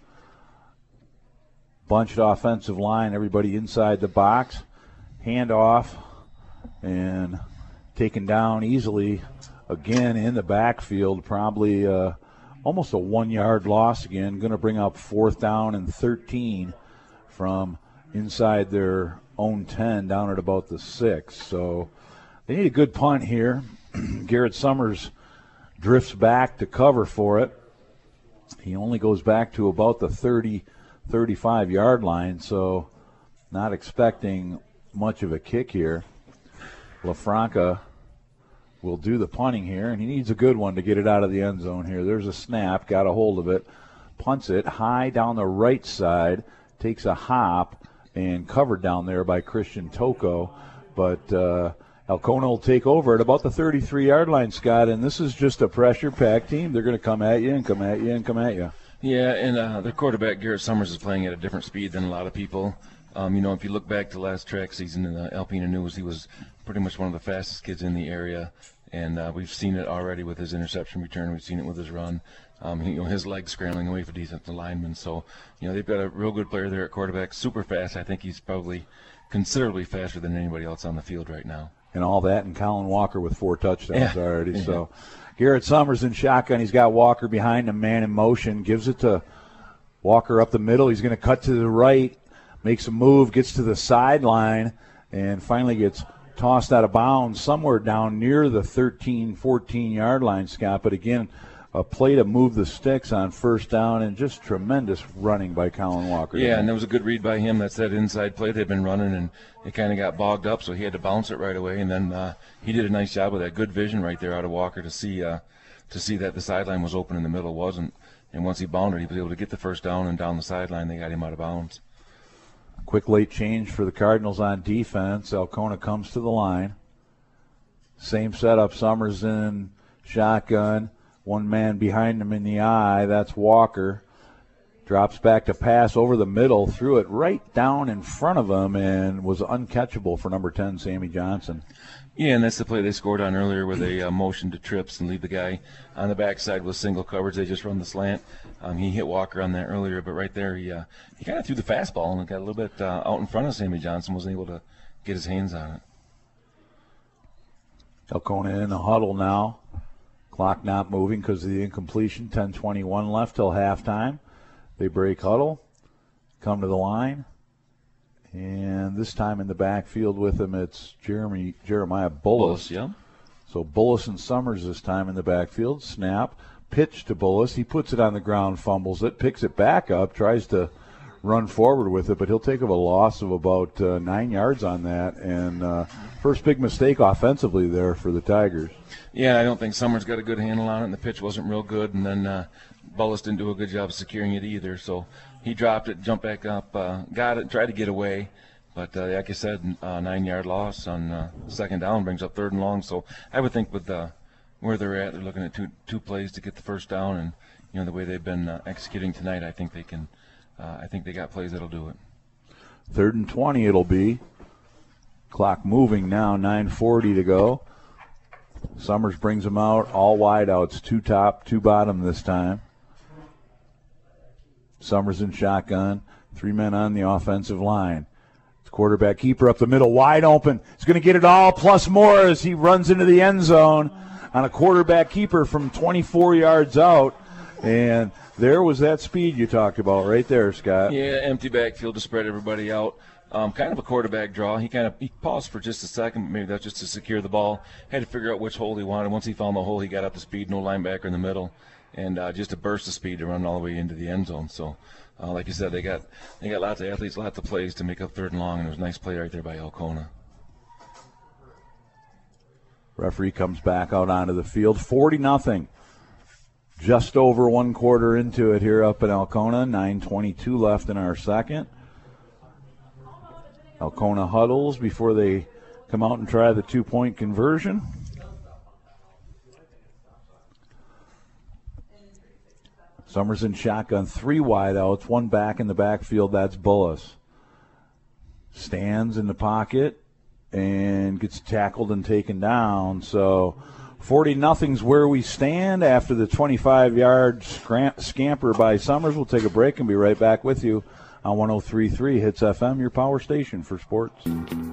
Bunched offensive line, everybody inside the box. Hand off and taken down easily again in the backfield. Probably almost a 1-yard loss again. Going to bring up 4th down and 13 from inside their own 10 down at about the 6. So they need a good punt here. Garrett Summers drifts back to cover for it. He only goes back to about the 35-yard line, so not expecting much of a kick here. LaFranca will do the punting here, and he needs a good one to get it out of the end zone here. There's a snap, got a hold of it, punts it high down the right side, takes a hop, and covered down there by Christian Toko. But Alcona will take over at about the 33-yard line, Scott, and this is just a pressure-packed team. They're going to come at you and come at you and come at you. Yeah, and their quarterback, Garrett Summers, is playing at a different speed than a lot of people. If you look back to last track season in the Alpena News, he was pretty much one of the fastest kids in the area, and we've seen it already with his interception return. We've seen it with his run. His legs scrambling away for defensive linemen. So, they've got a real good player there at quarterback, super fast. I think he's probably considerably faster than anybody else on the field right now. And all that, and Colin Walker with 4 touchdowns already. Yeah. So Garrett Summers in shotgun. He's got Walker behind him, man in motion. Gives it to Walker up the middle. He's going to cut to the right, makes a move, gets to the sideline, and finally gets tossed out of bounds somewhere down near the 13, 14-yard line, Scott. But again, a play to move the sticks on first down, and just tremendous running by Colin Walker. Yeah, and there was a good read by him. That's that inside play they've been running, and it kind of got bogged up, so he had to bounce it right away. And then he did a nice job with that. Good vision right there out of Walker to see that the sideline was open in the middle. Wasn't. And once he bounded, he was able to get the first down, and down the sideline they got him out of bounds. Quick late change for the Cardinals on defense. Alcona comes to the line. Same setup. Summers in shotgun. One man behind him in the eye. That's Walker. Drops back to pass over the middle. Threw it right down in front of him and was uncatchable for number 10, Sammy Johnson. Yeah, and that's the play they scored on earlier where they motioned to trips and leave the guy on the backside with single coverage. They just run the slant. He hit Walker on that earlier, but right there he kind of threw the fastball and got a little bit out in front of Sammy Johnson, wasn't able to get his hands on it. Alcona in the huddle now. Clock not moving because of the incompletion. 10:21 left till halftime. They break huddle, come to the line, and this time in the backfield with him it's Jeremiah Bullis. Yeah. So Bullis and Summers this time in the backfield. Snap, pitch to Bullis. He puts it on the ground, fumbles it, picks it back up, tries to run forward with it, but he'll take a loss of about 9 yards on that. And first big mistake offensively there for the Tigers. Yeah, I don't think Summers got a good handle on it, and the pitch wasn't real good. And then Bullis didn't do a good job of securing it either. So he dropped it, jumped back up, got it, tried to get away. But like I said, 9-yard loss on second down brings up 3rd and long. So I would think with where they're at, they're looking at two plays to get the first down. And, the way they've been executing tonight, I think they can. I think they got plays that'll do it. 3rd and 20 it'll be. Clock moving now, 9:40 to go. Summers brings them out, all wide outs, 2 top, 2 bottom this time. Summers in shotgun, 3 men on the offensive line. Quarterback keeper up the middle, wide open. He's going to get it all plus more as he runs into the end zone on a quarterback keeper from 24 yards out. And there was that speed you talked about right there, Scott. Yeah, empty backfield to spread everybody out. Kind of a quarterback draw. He paused for just a second, maybe that's just to secure the ball. Had to figure out which hole he wanted. Once he found the hole, he got up to speed, no linebacker in the middle, and just a burst of speed to run all the way into the end zone. So, like you said, they got lots of athletes, lots of plays to make up 3rd and long, and it was a nice play right there by Alcona. Referee comes back out onto the field, 40-0. Just over 1 quarter into it here up in Alcona, 9:22 left in our second. Alcona huddles before they come out and try the 2-point conversion. Summers in shotgun, 3 wide outs, 1 back in the backfield. That's Bullis. Stands in the pocket and gets tackled and taken down. So 40-0's where we stand after the 25-yard scamper by Summers. We'll take a break and be right back with you on 103.3 Hits FM, your power station for sports.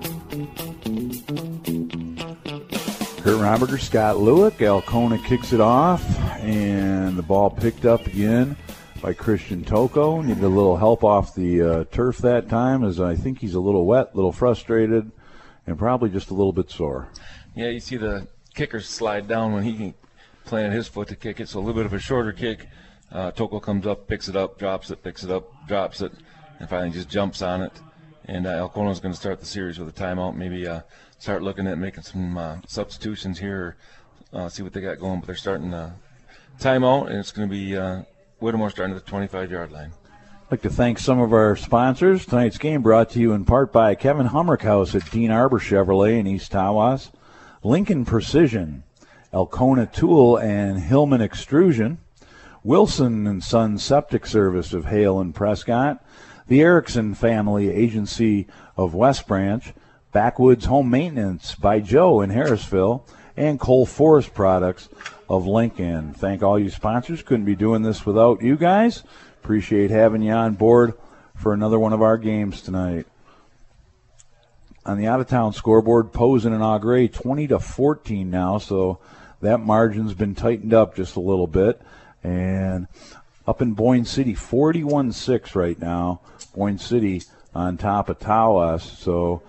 Kurt Romberger, Scott Lewick. Alcona kicks it off, and the ball picked up again by Christian Toko. Needed a little help off the turf that time, as I think he's a little wet, a little frustrated, and probably just a little bit sore. Yeah, you see the kicker slide down when he planted his foot to kick it, so a little bit of a shorter kick. Toko comes up, picks it up, drops it, picks it up, drops it, and finally just jumps on it. And Alcona's going to start the series with a timeout, maybe start looking at making some substitutions here, see what they got going. But they're starting a timeout, and it's going to be Whittemore starting at the 25-yard line. I'd like to thank some of our sponsors. Tonight's game brought to you in part by Kevin Humrickhouse at Dean Arbor Chevrolet in East Tawas, Lincoln Precision, Alcona Tool and Hillman Extrusion, Wilson & Son Septic Service of Hale and Prescott, the Erickson Family Agency of West Branch, Backwoods Home Maintenance by Joe in Harrisville, and Cole Forest Products of Lincoln. Thank all you sponsors. Couldn't be doing this without you guys. Appreciate having you on board for another one of our games tonight. On the out-of-town scoreboard, Posen and Au Gres 20-14 now, so that margin's been tightened up just a little bit. And up in Boyne City, 41-6 right now. Boyne City on top of Tawas. So,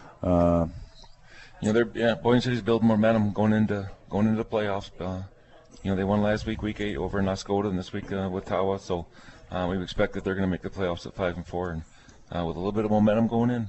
Boyne City's building momentum going into the playoffs. They won last week, week 8 over in Oscoda, and this week with Tawas. So we expect that they're going to make the playoffs at 5-4, and with a little bit of momentum going in.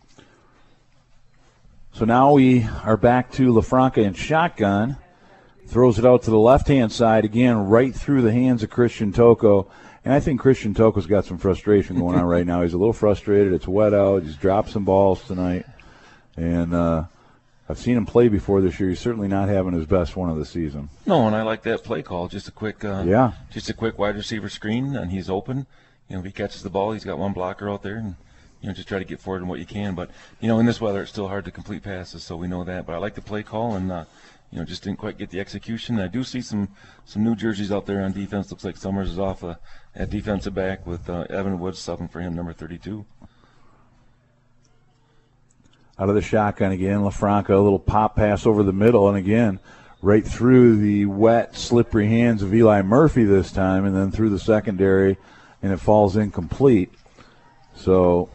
So now we are back to LaFranca in shotgun. Throws it out to the left-hand side again, right through the hands of Christian Toko. And I think Christian Toko's got some frustration going on right now. He's a little frustrated. It's wet out. He's dropped some balls tonight. And I've seen him play before this year. He's certainly not having his best one of the season. No, and I like that play call. Just a quick wide receiver screen, and he's open. If he catches the ball, he's got one blocker out there, and just try to get forward in what you can. But in this weather, it's still hard to complete passes, so we know that. But I like the play call, and just didn't quite get the execution. I do see some new jerseys out there on defense. Looks like Summers is off at defensive back with Evan Woods subbing for him, number 32. Out of the shotgun again, LaFranca, a little pop pass over the middle, and again, right through the wet, slippery hands of Eli Murphy this time, and then through the secondary, and it falls incomplete. So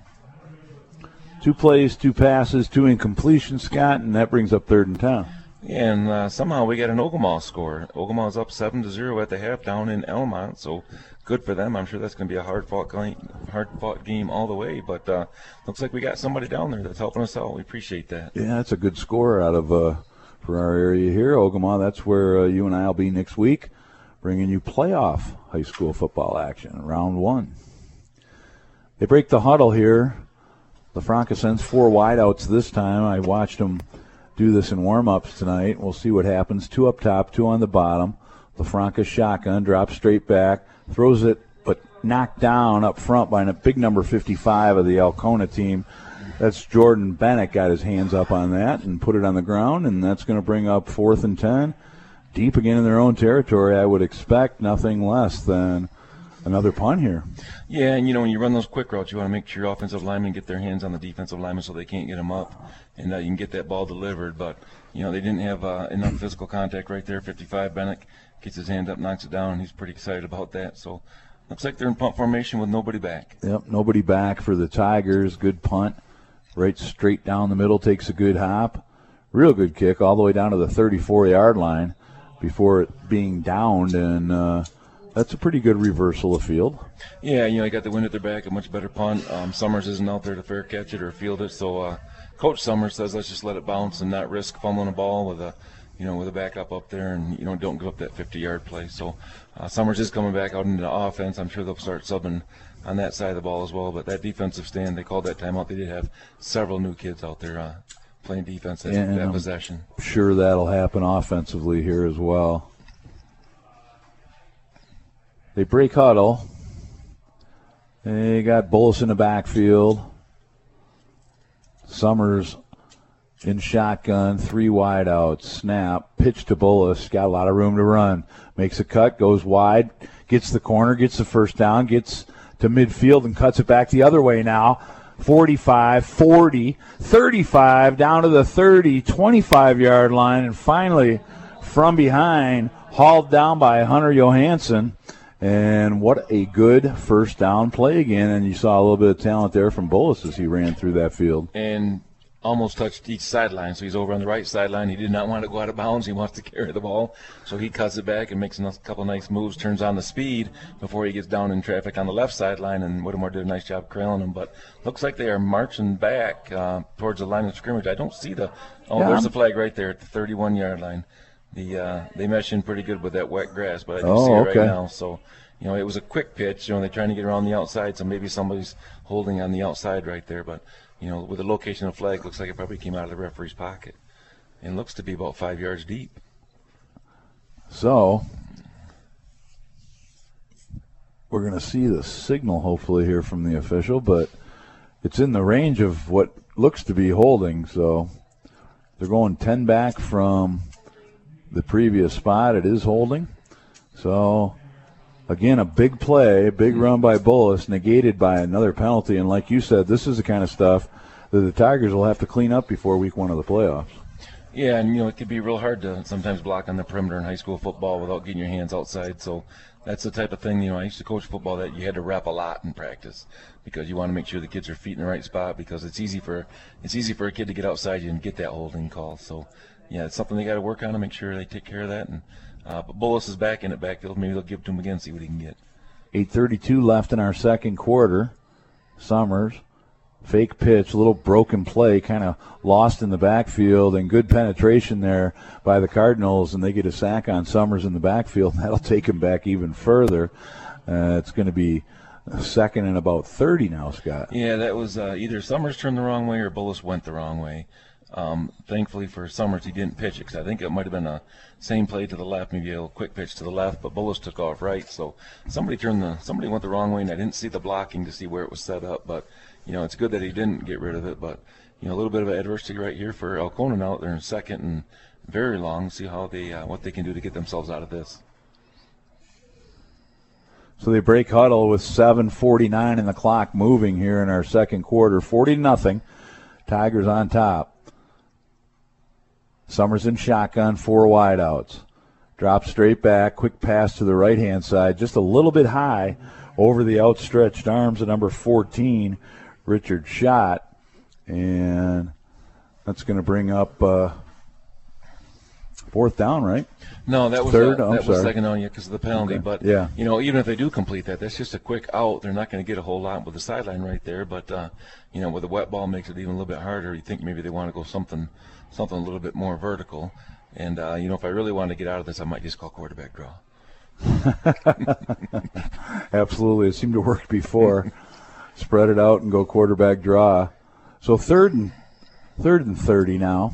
2 plays, 2 passes, 2 incompletions, Scott, and that brings up 3rd and 10. And somehow we got an Ogemaw score. Ogemaw is up 7-0 at the half down in Elmont, so good for them. I'm sure that's going to be a hard-fought game all the way. But looks like we got somebody down there that's helping us out. We appreciate that. Yeah, that's a good score out of for our area here. Ogemaw, that's where you and I will be next week, bringing you playoff high school football action, round 1. They break the huddle here. LaFranca sends 4 wideouts this time. I watched them do this in warm-ups tonight. We'll see what happens. 2 up top, 2 on the bottom. LaFranca shotgun, drops straight back, throws it, but knocked down up front by a big number 55 of the Alcona team. That's Jordan Bennett got his hands up on that and put it on the ground, and that's going to bring up 4th and 10. Deep again in their own territory. I would expect nothing less than another punt here. Yeah, and when you run those quick routes, you want to make sure your offensive linemen get their hands on the defensive linemen so they can't get them up, and you can get that ball delivered. But they didn't have enough physical contact right there. 55 Bennett gets his hand up, knocks it down, and he's pretty excited about that. So looks like they're in punt formation with nobody back. Yep, nobody back for the Tigers. Good punt, right straight down the middle, takes a good hop. Real good kick all the way down to the 34-yard line before it being downed, and that's a pretty good reversal of field. Yeah, they got the wind at their back, a much better punt. Summers isn't out there to fair catch it or field it, so Coach Summers says let's just let it bounce and not risk fumbling a ball with a backup up there, and don't give up that 50-yard play. So Summers is coming back out into the offense. I'm sure they'll start subbing on that side of the ball as well. But that defensive stand, they called that timeout. They did have several new kids out there playing defense that possession. I'm sure that'll happen offensively here as well. They break huddle. They got Bullis in the backfield. Summers in shotgun, 3 wide outs. Snap, pitch to Bullis. Got a lot of room to run. Makes a cut, goes wide, gets the corner, gets the first down, gets to midfield and cuts it back the other way now. 45, 40, 35, down to the 30, 25-yard line, and finally from behind, hauled down by Hunter Johansson. And what a good first down play again. And you saw a little bit of talent there from Bullis as he ran through that field. And almost touched each sideline. So he's over on the right sideline. He did not want to go out of bounds. He wants to carry the ball. So he cuts it back and makes a couple nice moves, turns on the speed before he gets down in traffic on the left sideline. And Whittemore did a nice job trailing him. But looks like they are marching back towards the line of scrimmage. I don't see there's the flag right there at the 31-yard line. They mesh in pretty good with that wet grass, but I do see it right now. So, it was a quick pitch. They're trying to get around the outside, so maybe somebody's holding on the outside right there. But, with the location of the flag, looks like it probably came out of the referee's pocket. And looks to be about 5 yards deep. So, we're going to see the signal hopefully here from the official, but it's in the range of what looks to be holding. So, they're going 10 back from the previous spot. It is holding. So, again, a big play, big run by Bullis, negated by another penalty. And like you said, this is the kind of stuff that the Tigers will have to clean up before week 1 of the playoffs. Yeah, and, it can be real hard to sometimes block on the perimeter in high school football without getting your hands outside. So that's the type of thing, I used to coach football that you had to rep a lot in practice because you want to make sure the kids are feet in the right spot because it's easy for a kid to get outside you and get that holding call. So, yeah, it's something they got to work on to make sure they take care of that. And but Bullis is back in at backfield. Maybe they'll give it to him again, see what he can get. 8:32 left in our second quarter. Summers, fake pitch, a little broken play, kind of lost in the backfield, and good penetration there by the Cardinals, and they get a sack on Summers in the backfield. That'll take him back even further. It's going to be second and about 30 now, Scott. Yeah, that was either Summers turned the wrong way or Bullis went the wrong way. Thankfully for Summers, he didn't pitch it because I think it might have been a same play to the left, maybe a little quick pitch to the left, but Bullis took off right. So somebody went the wrong way, and I didn't see the blocking to see where it was set up. But it's good that he didn't get rid of it. But a little bit of adversity right here for Alcona now. They're in second and very long. See how they what they can do to get themselves out of this. So they break huddle with 7:49 in the clock moving here in our second quarter. 40-0. Tigers on top. Summers in shotgun, 4 wideouts. Drops straight back, quick pass to the right-hand side, just a little bit high over the outstretched arms of number 14, Richard Schott. And that's going to bring up fourth down, right? No, that was third. That was second down, because of the penalty. Okay. But yeah, even if they do complete that, that's just a quick out. They're not going to get a whole lot with the sideline right there. But with the wet ball, makes it even a little bit harder. You think maybe they want to go something a little bit more vertical. And if I really want to get out of this, I might just call quarterback draw. Absolutely, it seemed to work before. Spread it out and go quarterback draw. So third and 30 now.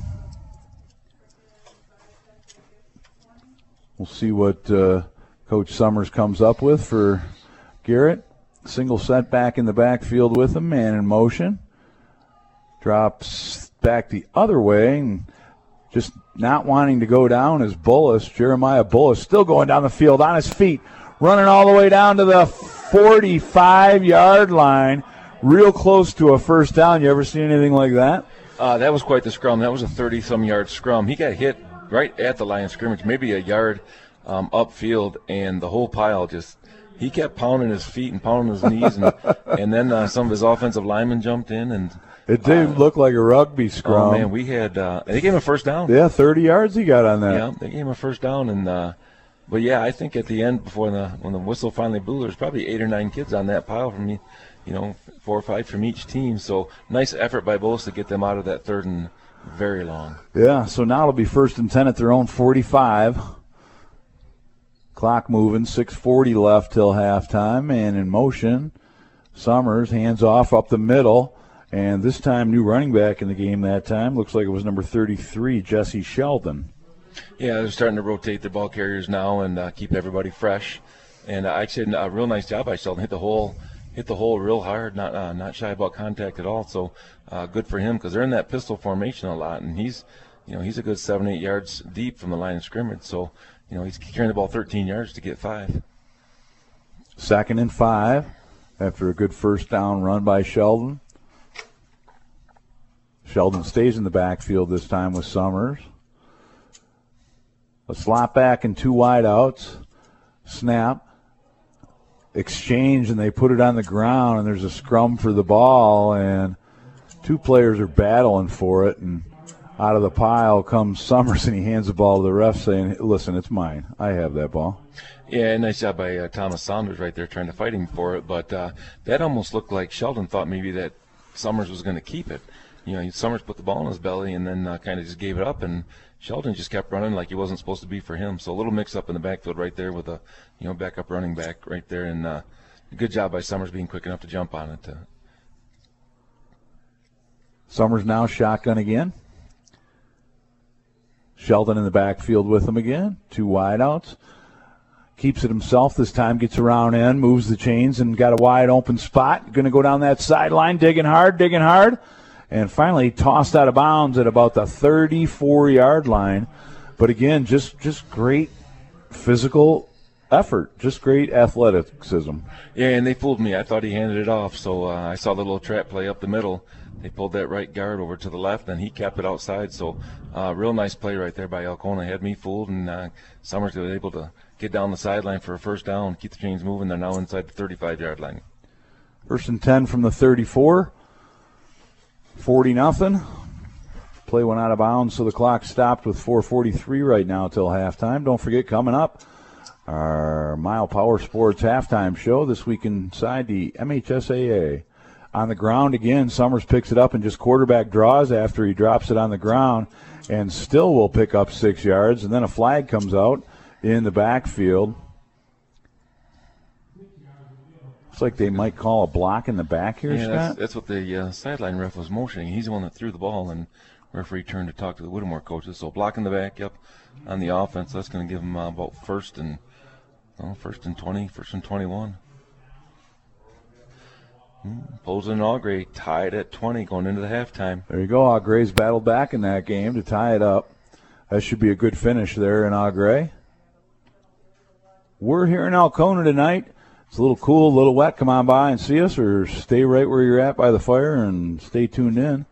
We'll see what Coach Summers comes up with for Garrett. Single setback in the backfield with him, man in motion. drops back the other way, and just not wanting to go down is Bullis. Jeremiah Bullis still going down the field on his feet, running all the way down to the 45-yard line, real close to a first down. You ever seen anything like that? That was quite the scrum. That was a 30-some-yard scrum. He got hit right at the line of scrimmage, maybe a yard upfield, and the whole pile he kept pounding his feet and pounding his knees, and then some of his offensive linemen jumped in. And it did look like a rugby scrum. Oh, man, we had they gave him a first down. Yeah, 30 yards he got on that. Yeah, they gave him a first down, and but yeah, I think at the end, when the whistle finally blew, there's probably 8 or 9 kids on that pile from 4 or 5 from each team. So nice effort by Bullis to get them out of that third and very long. Yeah, so now it'll be 1st and 10 at their own 45. Clock moving, 6:40 left till halftime, and in motion, Summers, hands off up the middle, and this time new running back in the game that time. Looks like it was number 33, Jesse Sheldon. Yeah, they're starting to rotate their ball carriers now and keep everybody fresh. And actually, a real nice job by Sheldon. Hit the hole real hard, not shy about contact at all. So good for him, because they're in that pistol formation a lot, and he's a good 7-8 yards deep from the line of scrimmage. So he's carrying the ball 13 yards to get 5. 2nd and 5 after a good first down run by Sheldon. Sheldon stays in the backfield this time with Summers. A slot back and 2 wideouts. Snap. Exchange, and they put it on the ground, and there's a scrum for the ball, and 2 players are battling for it, and out of the pile comes Summers, and he hands the ball to the ref saying, listen, it's mine. I have that ball. Yeah, nice job by Thomas Saunders right there trying to fight him for it, but that almost looked like Sheldon thought maybe that Summers was going to keep it. Summers put the ball in his belly and then kind of just gave it up, and Sheldon just kept running like he wasn't supposed to be for him. So a little mix-up in the backfield right there with a backup running back right there, and good job by Summers being quick enough to jump on it. Summers now shotgun again. Sheldon in the backfield with him again. 2 wideouts. Keeps it himself this time, gets around in, moves the chains, and got a wide open spot. Going to go down that sideline, digging hard, and finally tossed out of bounds at about the 34-yard line. But again, just great physical effort, just great athleticism. Yeah, and they fooled me. I thought he handed it off, so I saw the little trap play up the middle. They pulled that right guard over to the left, and he kept it outside. So real nice play right there by Alcona. Had me fooled, and Summers was able to get down the sideline for a first down, keep the chains moving. They're now inside the 35-yard line. 1st and 10 from the 34. 40-0. Play went out of bounds, so the clock stopped with 4:43 right now till halftime. Don't forget, coming up, our Mile Power Sports halftime show this week inside the MHSAA. On the ground again, Summers picks it up and just quarterback draws after he drops it on the ground, and still will pick up 6 yards, and then a flag comes out in the backfield. Looks like they might call a block in the back here, Scott. That's what the sideline ref was motioning. He's the one that threw the ball, and referee turned to talk to the Whittemore coaches. So block in the back, yep, on the offense. That's going to give them about first and 20, first and 21. Posen and Augrey tied at 20 going into the halftime. There you go. Augrey's battled back in that game to tie it up. That should be a good finish there in Augrey. We're here in Alcona tonight. It's a little cool, a little wet. Come on by and see us, or stay right where you're at by the fire and stay tuned in.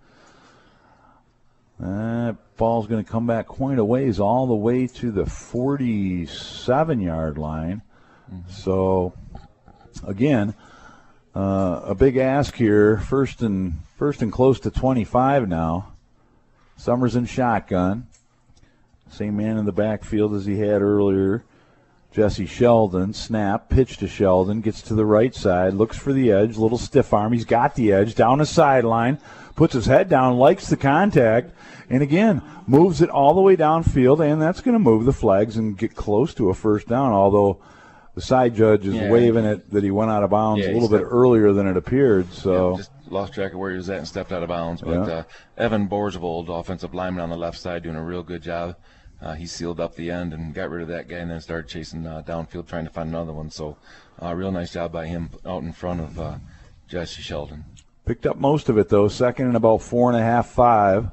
That ball's going to come back quite a ways, all the way to the 47-yard line. Mm-hmm. So, again, a big ask here. First and close to 25 now. Summers in shotgun. Same man in the backfield as he had earlier. Jesse Sheldon, snap, pitch to Sheldon, gets to the right side, looks for the edge, little stiff arm. He's got the edge, down the sideline, puts his head down, likes the contact, and again, moves it all the way downfield, and that's going to move the flags and get close to a first down, although the side judge is waving it that he went out of bounds a little bit earlier than it appeared. So just lost track of where he was at and stepped out of bounds. But Evan Borsvold, offensive lineman on the left side, doing a real good job. He sealed up the end and got rid of that guy, and then started chasing downfield trying to find another one. So real nice job by him out in front of Jesse Sheldon. Picked up most of it, though. Second and about 4.5, 5.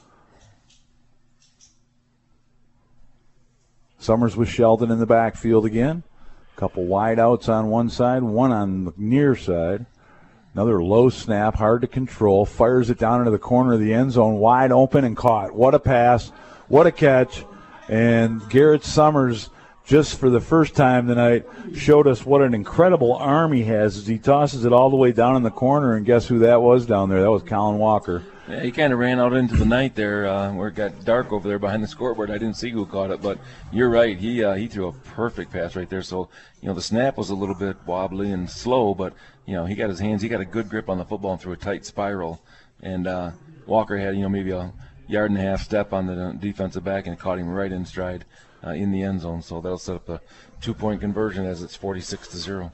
Summers with Sheldon in the backfield again. A couple wide outs on one side, one on the near side. Another low snap, hard to control. Fires it down into the corner of the end zone, wide open and caught. What a pass. What a catch. And Garrett Summers, just for the first time tonight, showed us what an incredible arm he has as he tosses it all the way down in the corner. And guess who that was down there? That was Colin Walker. Yeah, he kind of ran out into the night there where it got dark over there behind the scoreboard. I didn't see who caught it, but you're right. He threw a perfect pass right there. So, the snap was a little bit wobbly and slow, but, he got his hands. He got a good grip on the football and threw a tight spiral. And Walker had, maybe a yard and a half step on the defensive back and caught him right in stride in the end zone. So that'll set up a 2-point conversion as it's 46-0.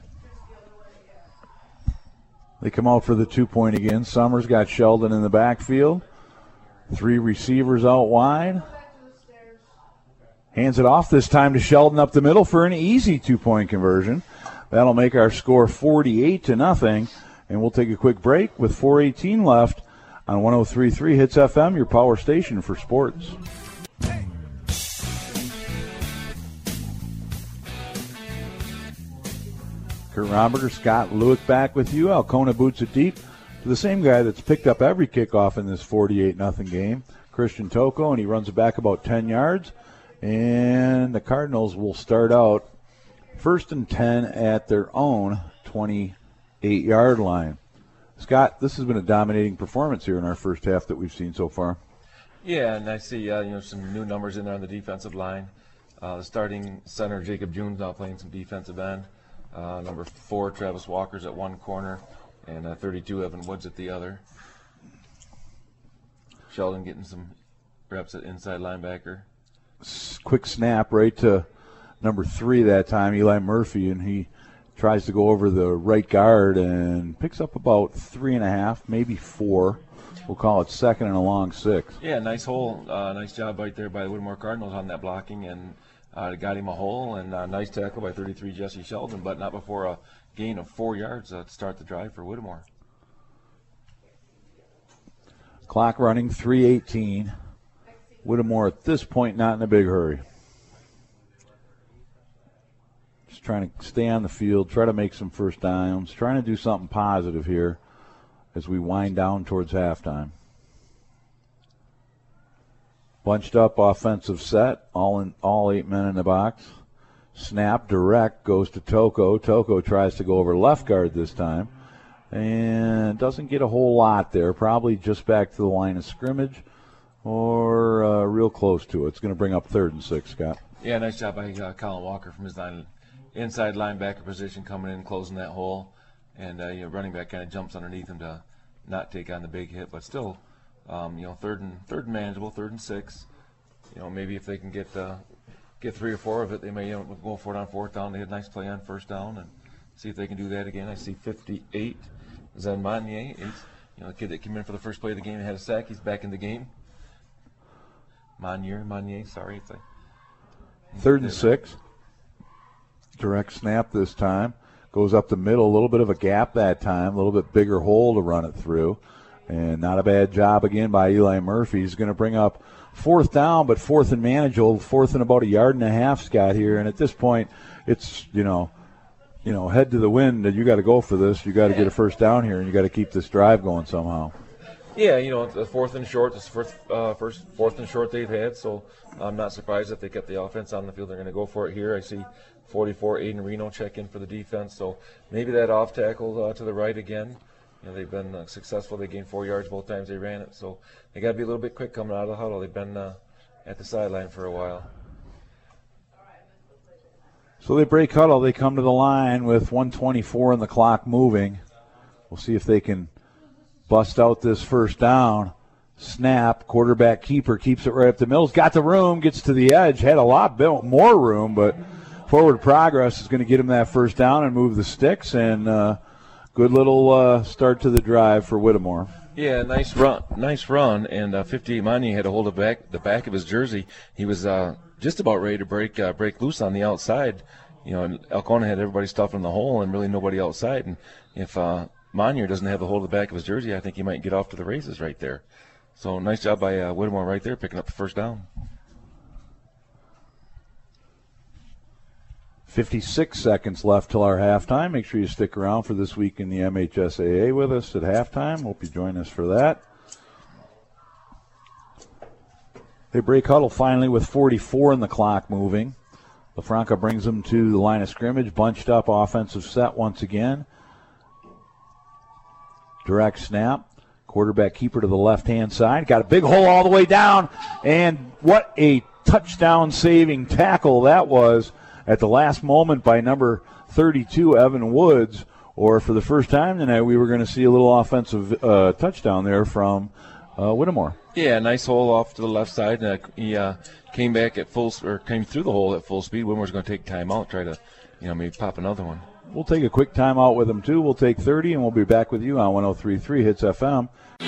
They come out for the 2-point again. Summers got Sheldon in the backfield. 3 receivers out wide. Hands it off this time to Sheldon up the middle for an easy 2-point conversion. That'll make our score 48-0. And we'll take a quick break with 4:18 left on 103.3 Hits FM, your power station for sports. Kurt Romberger, Scott Lewick back with you. Alcona boots it deep to the same guy that's picked up every kickoff in this 48-0 game, Christian Toko, and he runs it back about 10 yards. And the Cardinals will start out 1st and 10 at their own 28-yard line. Scott, this has been a dominating performance here in our first half that we've seen so far. Yeah, and I see some new numbers in there on the defensive line. The starting center, Jacob June's now playing some defensive end. Number 4, Travis Walker's at one corner, and 32, Evan Woods at the other. Sheldon getting some reps at inside linebacker. Quick snap right to number 3 that time, Eli Murphy, and he tries to go over the right guard and picks up about 3.5, maybe 4. We'll call it second and a long 6. Yeah, nice hole. Nice job right there by the Whittemore Cardinals on that blocking, and got him a hole, and nice tackle by 33 Jesse Sheldon, but not before a gain of 4 yards to start the drive for Whittemore. Clock running, 3:18. Whittemore at this point not in a big hurry. Just trying to stay on the field, try to make some first downs, trying to do something positive here as we wind down towards halftime. Bunched up offensive set, all 8 men in the box. Snap direct goes to Toko. Toko tries to go over left guard this time and doesn't get a whole lot there. Probably just back to the line of scrimmage or real close to it. It's going to bring up 3rd and 6, Scott. Yeah, nice job by Colin Walker from his inside linebacker position, coming in, closing that hole. And running back kind of jumps underneath him to not take on the big hit, but still, third and manageable, 3rd and 6. Maybe if they can get 3 or 4 of it, they may go for it on 4th down. They had a nice play on 1st down, and see if they can do that again. I see 58, Zen Monnier. The kid that came in for the first play of the game and had a sack. He's back in the game. Monnier, sorry. It's 3rd and 6. Direct snap this time. Goes up the middle, a little bit of a gap that time, a little bit bigger hole to run it through. And not a bad job again by Eli Murphy. He's going to bring up 4th down, but 4th and manageable, 4th and about 1.5 yards, Scott, here. And at this point, it's, head to the wind, and you got to go for this. You got to get a first down here, and you got to keep this drive going somehow. Yeah, the 4th and short. It's the first 4th and short they've had, so I'm not surprised that they kept the offense on the field. They're going to go for it here. I see 44, Aiden Reno check in for the defense, so maybe that off tackle to the right again. They've been successful. They gained 4 yards both times they ran it, so they got to be a little bit quick coming out of the huddle. They've been at the sideline for a while. So they break huddle. They come to the line with 1:24 and the clock moving. We'll see if they can bust out this first down. Snap, quarterback keeper keeps it right up the middle. Got the room, gets to the edge, had a lot more room, but forward progress is going to get him that first down and move the sticks, and good little start to the drive for Whittemore. Yeah, nice run, and 58 Money had a hold of the back of his jersey. He was just about ready to break loose on the outside. And Alcona had everybody stuffed in the hole and really nobody outside, and if Monier doesn't have the hold of the back of his jersey, I think he might get off to the races right there. So nice job by Whittemore right there, picking up the first down. 56 seconds left till our halftime. Make sure you stick around for This Week in the MHSAA with us at halftime. Hope you join us for that. They break huddle finally with 44 in the clock moving. LaFranca brings them to the line of scrimmage, bunched up offensive set once again. Direct snap. Quarterback keeper to the left-hand side. Got a big hole all the way down. And what a touchdown-saving tackle that was at the last moment by number 32, Evan Woods. Or for the first time tonight, we were going to see a little offensive touchdown there from Whittemore. Yeah, nice hole off to the left side. He came back at came through the hole at full speed. Whittemore's going to take timeout, try to, maybe pop another one. We'll take a quick timeout with them, too. We'll take 30, and we'll be back with you on 103.3 Hits FM.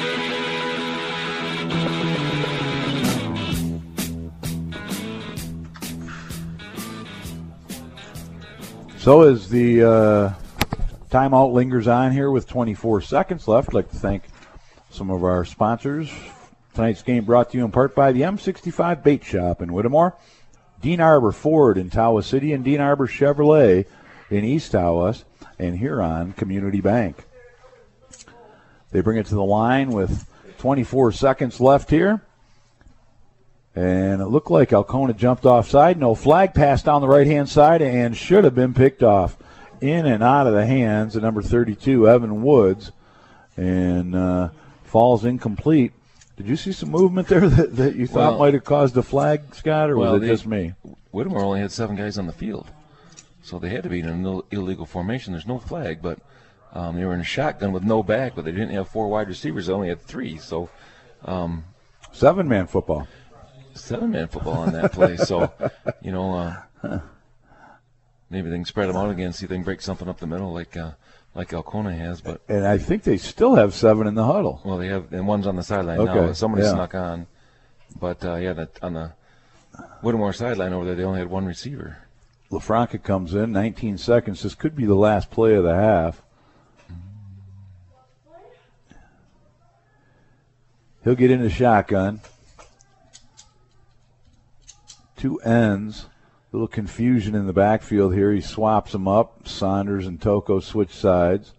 So as the timeout lingers on here with 24 seconds left, I'd like to thank some of our sponsors. Tonight's game brought to you in part by the M65 Bait Shop in Whittemore, Dean Arbor Ford in Tawas City, and Dean Arbor Chevrolet in East Tawas, and Huron Community Bank. They bring it to the line with 24 seconds left here. And it looked like Alcona jumped offside. No flag, passed down the right-hand side and should have been picked off. In and out of the hands of number 32, Evan Woods, and falls incomplete. Did you see some movement there that you thought might have caused a flag, Scott, or was it just me? Whittemore only had 7 guys on the field, so they had to be in an illegal formation. There's no flag, but they were in a shotgun with no back, but they didn't have 4 wide receivers. They only had 3, so 7-man football. 7-man football on that play. So, maybe they can spread them out again, see if they can break something up the middle like Alcona has. And I think they still have 7 in the huddle. Well, they have, and one's on the sideline now. Somebody snuck on. But, on the Whittemore sideline over there, they only had 1 receiver. LaFranca comes in, 19 seconds. This could be the last play of the half. He'll get into shotgun. 2 ends. A little confusion in the backfield here. He swaps them up. Saunders and Toko switch sides.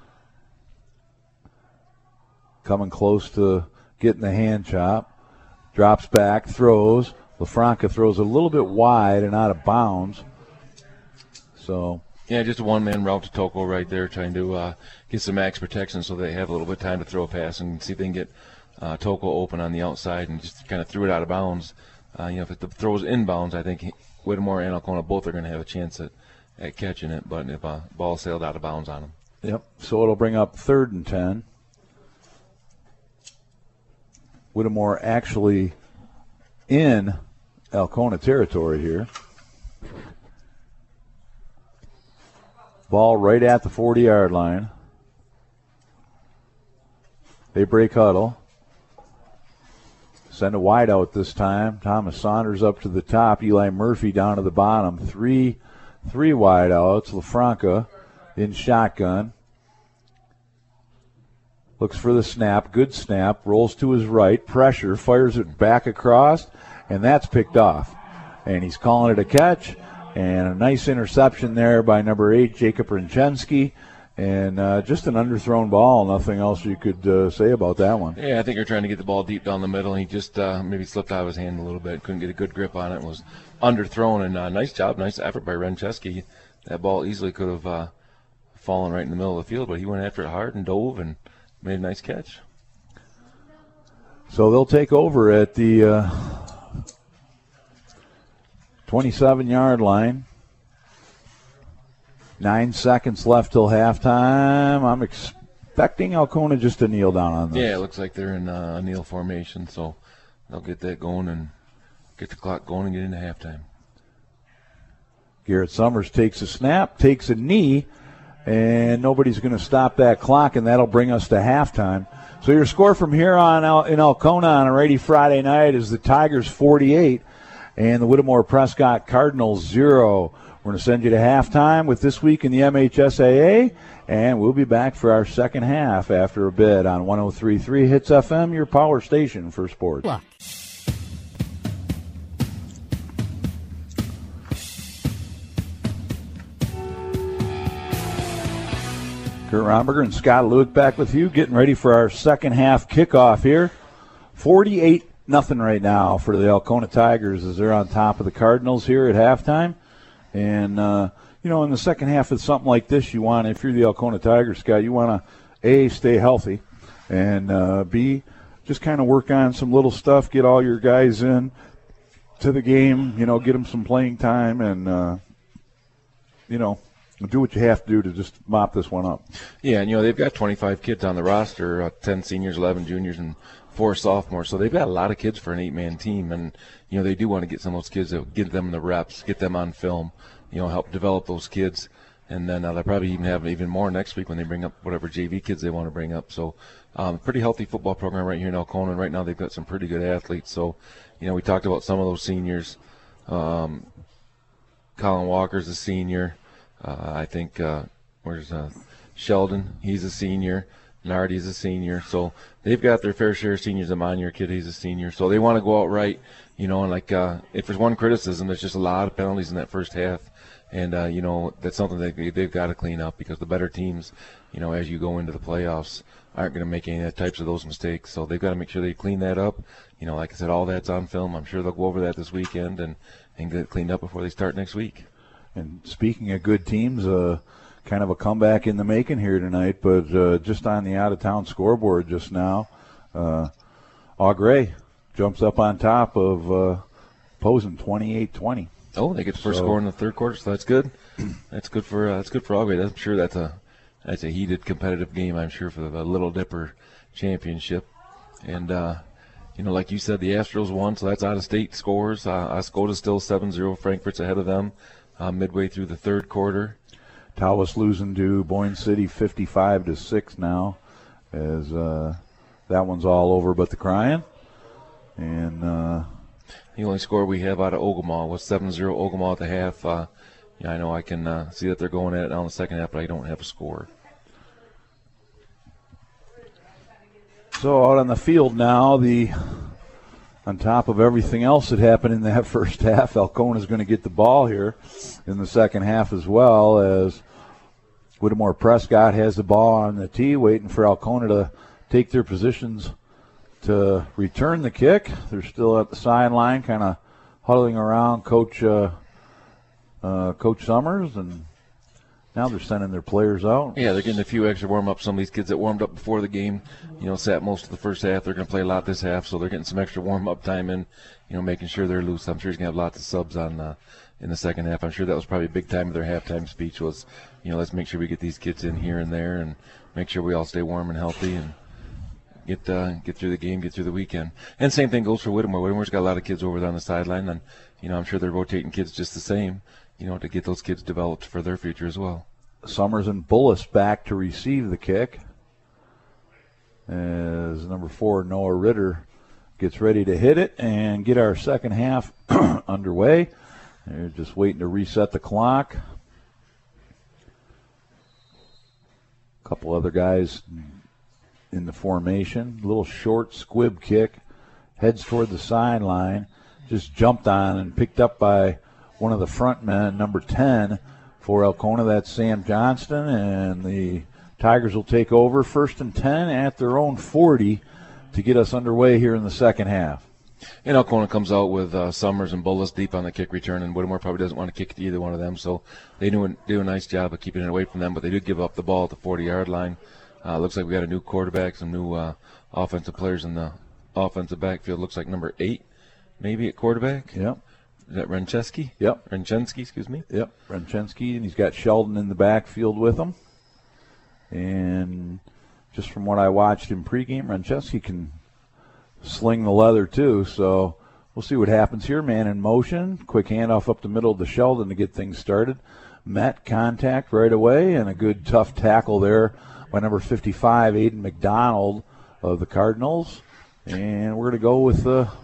Coming close to getting the hand chop. Drops back, throws. LaFranca throws a little bit wide and out of bounds. So, yeah, just a one-man route to Toko right there, trying to get some max protection so they have a little bit of time to throw a pass and see if they can get Toko open on the outside, and just kind of threw it out of bounds. If it throws inbounds, I think Whittemore and Alcona both are going to have a chance at catching it, but if a ball sailed out of bounds on them. Yep, so it'll bring up 3rd and 10. Whittemore actually in Alcona territory here. Ball right at the 40-yard line. They break huddle. Send a wide out this time. Thomas Saunders up to the top. Eli Murphy down to the bottom. Three wide outs. LaFranca in shotgun. Looks for the snap. Good snap. Rolls to his right. Pressure. Fires it back across. And that's picked off. And he's calling it a catch. And a nice interception there by number 8, Jacob Renchensky. And just an underthrown ball. Nothing else you could say about that one. Yeah, I think they're trying to get the ball deep down the middle. He just maybe slipped out of his hand a little bit. Couldn't get a good grip on it. Was underthrown. And nice job, nice effort by Renchensky. That ball easily could have fallen right in the middle of the field, but he went after it hard and dove and made a nice catch. So they'll take over at the 27-yard line. 9 seconds left till halftime. I'm expecting Alcona just to kneel down on this. Yeah, it looks like they're in a kneel formation, so they'll get that going and get the clock going and get into halftime. Garrett Summers takes a snap, takes a knee, and nobody's going to stop that clock, and that'll bring us to halftime. So your score from here on out in Alcona on a rainy Friday night is the Tigers 48 and the Whittemore Prescott Cardinals 0. We're going to send you to halftime with This Week in the MHSAA, and we'll be back for our second half after a bit on 103.3 Hits FM, your power station for sports. Look. Kurt Romberger and Scott Luke back with you, getting ready for our second half kickoff here. 48-0 right now for the Alcona Tigers as they're on top of the Cardinals here at halftime. And, in the second half of something like this, you want, if you're the Alcona Tigers, Scott, you want to, A, stay healthy, and B, just kind of work on some little stuff, get all your guys in to the game, get them some playing time, and, do what you have to do to just mop this one up. Yeah, and they've got 25 kids on the roster, 10 seniors, 11 juniors, and 4 sophomores. So they've got a lot of kids for an 8-man team, and they do want to get some of those kids, get them the reps, get them on film, help develop those kids, and then they'll probably even have even more next week when they bring up whatever JV kids they want to bring up. So pretty healthy football program right here in Alcona, and right now they've got some pretty good athletes. So we talked about some of those seniors. Colin Walker's a senior. I think where's Sheldon? He's a senior. Nardi's a senior. So they've got their fair share of seniors. Amanier kid, he's a senior. So they want to go out right, and if there's one criticism, there's just a lot of penalties in that first half. And, that's something that they've got to clean up because the better teams, as you go into the playoffs, aren't going to make any types of those mistakes. So they've got to make sure they clean that up. Like I said, all that's on film. I'm sure they'll go over that this weekend and get it cleaned up before they start next week. And speaking of good teams, kind of a comeback in the making here tonight, but just on the out-of-town scoreboard just now, Augrey jumps up on top of Posen 28-20. Oh, they get the first score in the third quarter, so that's good. That's good for Augrey. I'm sure that's a heated, competitive game. I'm sure for the Little Dipper championship, and like you said, the Astros won, so that's out-of-state scores. Oscoda's still 7-0. Frankfurt's ahead of them. Midway through the third quarter. Tawas losing to Boyne City 55-6 now, as that one's all over but the crying. And the only score we have out of Ogemaw was 7-0 Ogemaw at the half. I know I can see that they're going at it now in the second half, but I don't have a score. So out on the field now, on top of everything else that happened in that first half, Alcona's going to get the ball here in the second half as well, as Whittemore Prescott has the ball on the tee, waiting for Alcona to take their positions to return the kick. They're still at the sideline, kind of huddling around Coach Summers, and now they're sending their players out. Yeah, they're getting a few extra warm-ups. Some of these kids that warmed up before the game, sat most of the first half. They're going to play a lot this half, so they're getting some extra warm-up time in, making sure they're loose. I'm sure he's going to have lots of subs on in the second half. I'm sure that was probably a big time of their halftime speech was, let's make sure we get these kids in here and there and make sure we all stay warm and healthy and get through the game, get through the weekend. And same thing goes for Whittemore. Whittemore's got a lot of kids over there on the sideline, and, I'm sure they're rotating kids just the same, to get those kids developed for their future as well. Summers and Bullis back to receive the kick as number 4, Noah Ritter, gets ready to hit it and get our second half underway. They're just waiting to reset the clock. A couple other guys in the formation. A little short squib kick, heads toward the sideline, just jumped on and picked up by one of the front men, number 10, for Alcona. That's Sam Johnston, and the Tigers will take over 1st and 10 at their own 40 to get us underway here in the second half. And Alcona comes out with Summers and Bullis deep on the kick return, and Whittemore probably doesn't want to kick to either one of them, so they do a nice job of keeping it away from them, but they did give up the ball at the 40-yard line. Looks like we got a new quarterback, some new offensive players in the offensive backfield. Looks like number 8 maybe at quarterback. Yep. Is that Renchensky? Yep. Renchensky, excuse me. Yep, Renchensky, and he's got Sheldon in the backfield with him. And just from what I watched in pregame, Renchensky can sling the leather too, so we'll see what happens here. Man in motion, quick handoff up the middle to Sheldon to get things started. Met contact right away, and a good tough tackle there by number 55, Aiden McDonald of the Cardinals. And we're going to go with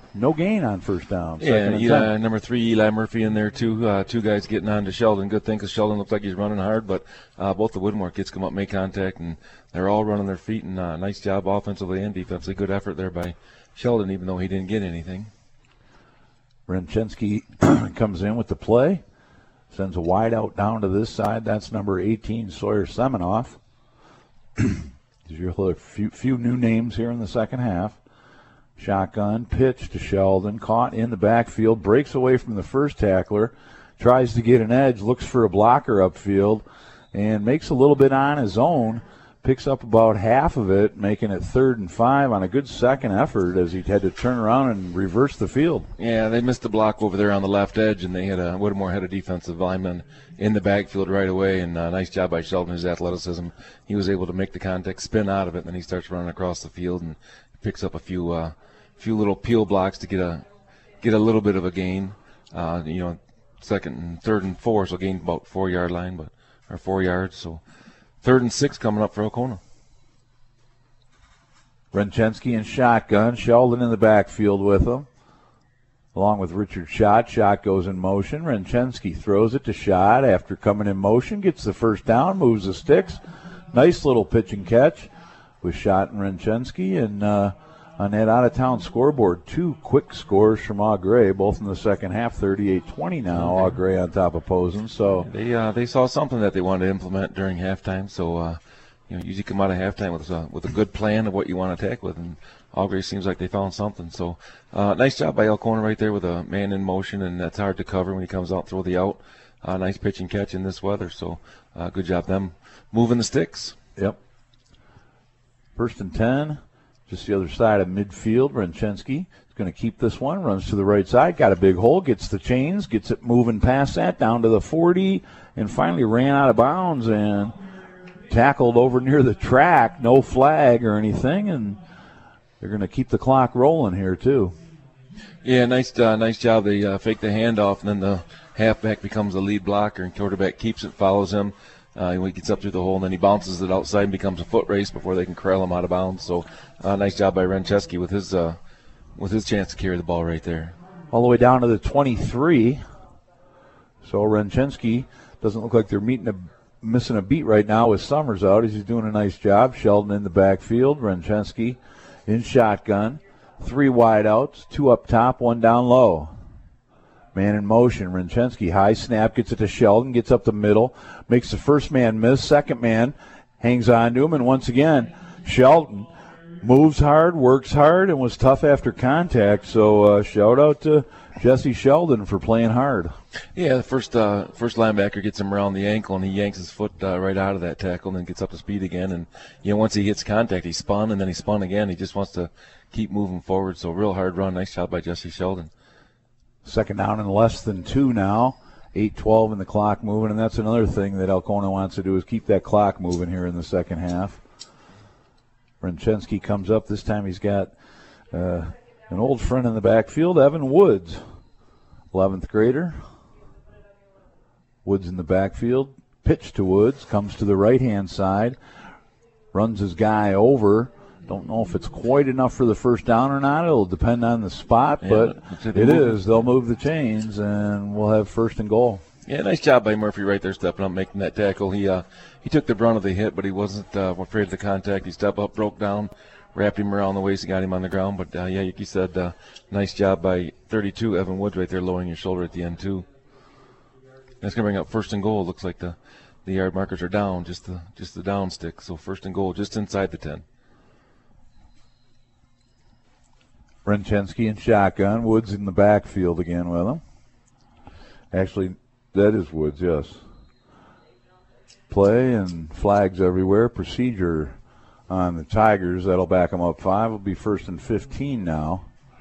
no gain on first down. Yeah, number 3, Eli Murphy in there too. Two guys getting on to Sheldon. Good thing because Sheldon looks like he's running hard, but both the Whittemore kids come up, make contact, and they're all running their feet. And nice job offensively and defensively. Good effort there by Sheldon, even though he didn't get anything. Renchensky comes in with the play, sends a wide out down to this side. That's number 18, Sawyer Semenoff. There's a few new names here in the second half. Shotgun, pitch to Sheldon, caught in the backfield, breaks away from the first tackler, tries to get an edge, looks for a blocker upfield, and makes a little bit on his own, picks up about half of it, making it 3rd and 5 on a good second effort as he had to turn around and reverse the field. Yeah, they missed the block over there on the left edge, and Whittemore had a defensive lineman in the backfield right away, and nice job by Sheldon, his athleticism. He was able to make the contact, spin out of it, and then he starts running across the field and picks up a few little peel blocks to get a little bit of a gain. 2nd and 3rd and 4, so gained about 4-yard line, or 4 yards. So 3rd and 6 coming up for Alcona. Renchensky in shotgun, Sheldon in the backfield with him, along with Richard Schott. Schott goes in motion. Renchensky throws it to Schott after coming in motion, gets the first down, moves the sticks. Nice little pitch and catch with Schott and Renchensky, and on that out-of-town scoreboard, 2 quick scores from Augrey, both in the second half, 38-20 now, Augrey on top of Posen. So they saw something that they wanted to implement during halftime. So usually come out of halftime with a good plan of what you want to attack with, and Augrey seems like they found something. So nice job by Alcona right there with a man in motion, and that's hard to cover when he comes out and throw the out. Nice pitch and catch in this weather. So good job them moving the sticks. Yep. 1st and 10. Just the other side of midfield. Renchensky is going to keep this one, runs to the right side, got a big hole, gets the chains, gets it moving past that, down to the 40, and finally ran out of bounds and tackled over near the track. No flag or anything, and they're going to keep the clock rolling here, too. Yeah, nice job. They fake the handoff, and then the halfback becomes the lead blocker, and quarterback keeps it, follows him. He gets up through the hole, and then he bounces it outside and becomes a foot race before they can corral him out of bounds. So nice job by Renchensky with his chance to carry the ball right there. All the way down to the 23. So Renchensky doesn't look like they're missing a beat right now with Summers out. He's doing a nice job. Sheldon in the backfield. Renchensky in shotgun. 3 wide outs, 2 up top, 1 down low. Man in motion. Renchensky, high snap, gets it to Sheldon, gets up the middle, makes the first man miss. Second man hangs on to him, and once again, Sheldon moves hard, works hard, and was tough after contact. So shout out to Jesse Sheldon for playing hard. Yeah, the first linebacker gets him around the ankle, and he yanks his foot right out of that tackle, and then gets up to speed again. And once he hits contact, he spun, and then he spun again. He just wants to keep moving forward. So real hard run. Nice job by Jesse Sheldon. 2nd down and less than 2 now. 8:12 in the clock moving, and that's another thing that Alcona wants to do is keep that clock moving here in the second half. Renchensky comes up. This time he's got an old friend in the backfield, Evan Woods, 11th grader. Woods in the backfield. Pitch to Woods. Comes to the right-hand side. Runs his guy over. Don't know if it's quite enough for the first down or not. It'll depend on the spot, but it is. They'll move the chains, and we'll have 1st and goal. Yeah, nice job by Murphy right there stepping up, making that tackle. He took the brunt of the hit, but he wasn't afraid of the contact. He stepped up, broke down, wrapped him around the waist, and got him on the ground. But, like you said, nice job by 32, Evan Woods right there, lowering your shoulder at the end, too. That's going to bring up 1st and goal. Looks like the yard markers are down, just the down stick. So 1st and goal, just inside the 10. Renchensky in shotgun. Woods in the backfield again with him. Actually, that is Woods, yes. Play and flags everywhere. Procedure on the Tigers. That'll back them up 5. It'll be 1st and 15 now.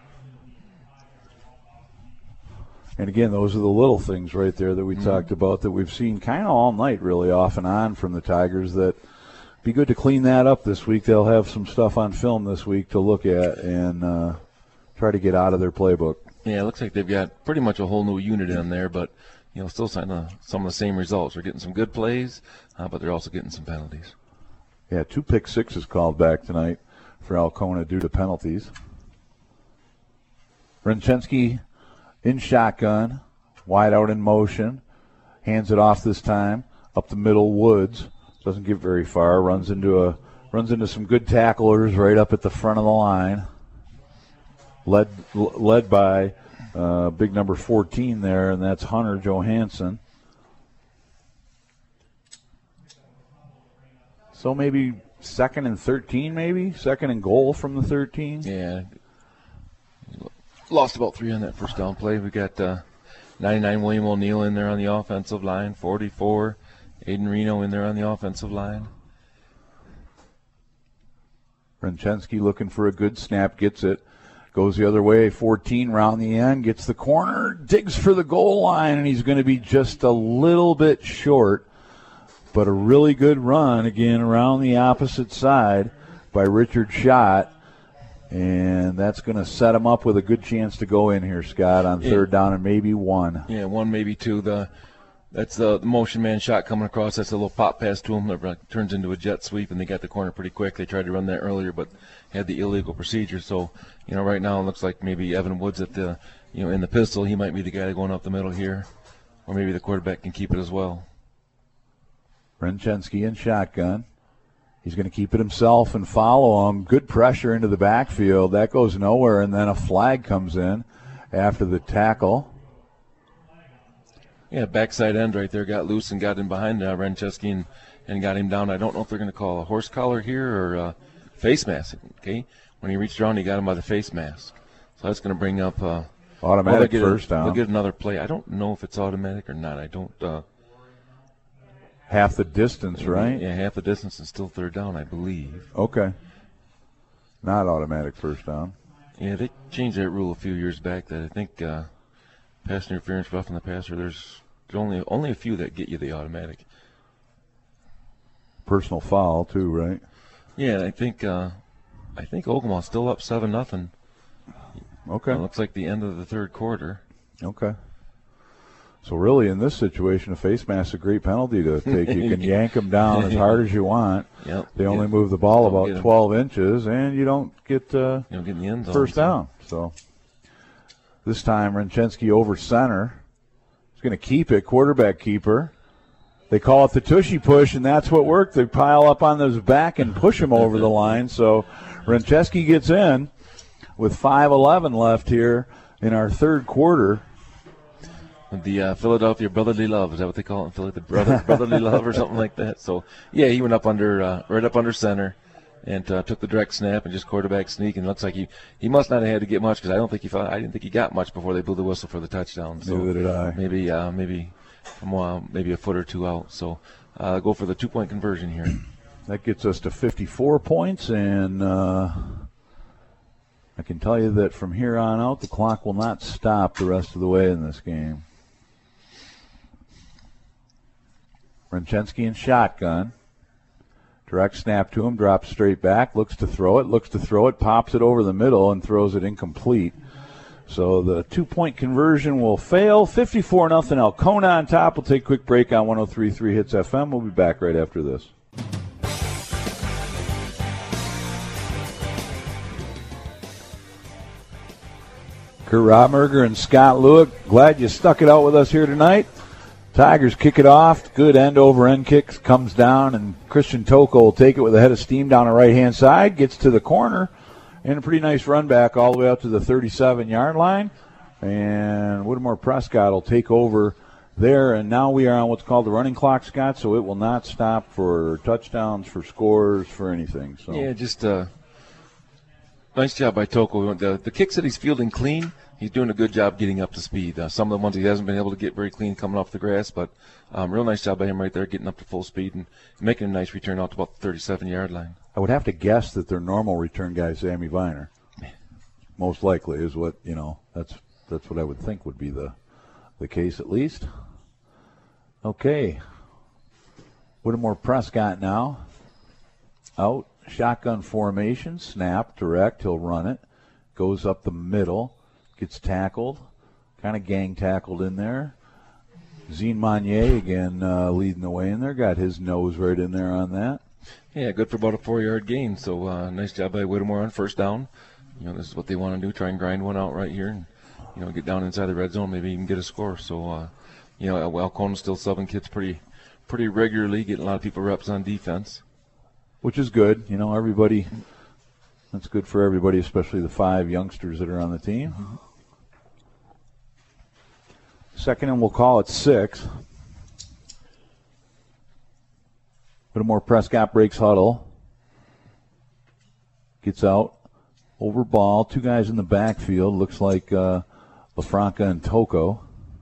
And again, those are the little things right there that we talked about that we've seen kind of all night, really, off and on from the Tigers. That be good to clean that up this week. They'll have some stuff on film this week to look at and try to get out of their playbook. Yeah, it looks like they've got pretty much a whole new unit in there, but still some of the same results. They're getting some good plays, but they're also getting some penalties. Yeah, 2 pick sixes called back tonight for Alcona due to penalties. Renchensky in shotgun, wide out in motion, hands it off this time, up the middle. Woods doesn't get very far, runs into some good tacklers right up at the front of the line, led by big number 14 there, and that's Hunter Johansson. So maybe 2nd and 13, maybe? 2nd and goal from the 13? Yeah. Lost about 3 on that first down play. We got 99 William O'Neill in there on the offensive line, 44 Aiden Reno in there on the offensive line. Renchensky looking for a good snap, gets it. Goes the other way, 14 round the end, gets the corner, digs for the goal line, and he's going to be just a little bit short. But a really good run, again, around the opposite side by Richard Schott. And that's going to set him up with a good chance to go in here, Scott, on 3rd down and maybe 1. Yeah, 1, maybe 2. That's the motion man shot coming across. That's a little pop pass to him that turns into a jet sweep, and they got the corner pretty quick. They tried to run that earlier, but had the illegal procedure. So, right now it looks like maybe Evan Woods at the, in the pistol. He might be the guy going up the middle here, or maybe the quarterback can keep it as well. Renchensky in shotgun. He's going to keep it himself and follow him. Good pressure into the backfield. That goes nowhere, and then a flag comes in after the tackle. Yeah, backside end right there got loose and got in behind Renchensky and got him down. I don't know if they're going to call a horse collar here or face mask. Okay, when he reached around, he got him by the face mask. So that's going to bring up automatic first down. They'll get another play. I don't know if it's automatic or not. I don't. Half the distance, right? Yeah, half the distance and still 3rd down, I believe. Okay. Not automatic first down. Yeah, they changed that rule a few years back that I think pass interference, roughing the passer, there's only a few that get you the automatic. Personal foul, too, right? Yeah, I think Ogema's still up 7-0. Okay. It looks like the end of the 3rd quarter. Okay. So really, in this situation, a face mask is a great penalty to take. You can yank them down as hard as you want. Yep. They only move the ball about 12 inches, and you don't get in the end zone, first down. So this time, Renchensky over center. He's going to keep it, quarterback keeper. They call it the tushy push, and that's what worked. They pile up on his back and push him over the line. So Renchensky gets in with 5:11 left here in our 3rd quarter. The Philadelphia Brotherly Love, is that what they call it in Philly? The Brotherly Love or something like that. So, yeah, he went up under, right up under center and took the direct snap and just quarterback sneak. And it looks like he must not have had to get much because I didn't think he got much before they blew the whistle for the touchdown. So neither did I. Maybe a foot or 2 out. So go for the 2-point conversion here. That gets us to 54 points, and I can tell you that from here on out, the clock will not stop the rest of the way in this game. Renchensky in shotgun. Direct snap to him, drops straight back, looks to throw it, pops it over the middle, and throws it incomplete. So the 2-point conversion will fail. 54-0 Alcona on top. We'll take a quick break on 103.3 Hits FM. We'll be back right after this. Kurt Rotmerger and Scott Lewick, glad you stuck it out with us here tonight. Tigers kick it off. Good end-over-end kick comes down, and Christian Toko will take it with a head of steam down the right-hand side, gets to the corner, and a pretty nice run back all the way up to the 37-yard line. And Whittemore Prescott will take over there, and now we are on what's called the running clock, Scott, so it will not stop for touchdowns, for scores, for anything. So yeah, just nice job by Toko. The kicks that he's fielding clean, he's doing a good job getting up to speed. Some of the ones he hasn't been able to get very clean coming off the grass, but real nice job by him right there, getting up to full speed and making a nice return out to about the 37-yard line. I would have to guess that their normal return guy is Sammy Viner. Most likely is what, that's what I would think would be the case at least. Okay. Whittemore Prescott now. Out. Shotgun formation. Snap. Direct. He'll run it. Goes up the middle. Gets tackled. Kind of gang tackled in there. Zine Monnier again leading the way in there. Got his nose right in there on that. Yeah, good for about a 4-yard gain. So nice job by Whittemore on first down. This is what they want to do, try and grind one out right here. And get down inside the red zone, maybe even get a score. So, Alcona's still subbing kids pretty regularly, getting a lot of people reps on defense. Which is good. Everybody, that's good for everybody, especially the 5 youngsters that are on the team. Mm-hmm. Second, and we'll call it 6. Whittemore Prescott breaks huddle. Gets out. Over ball. 2 guys in the backfield. Looks like LaFranca and Toko.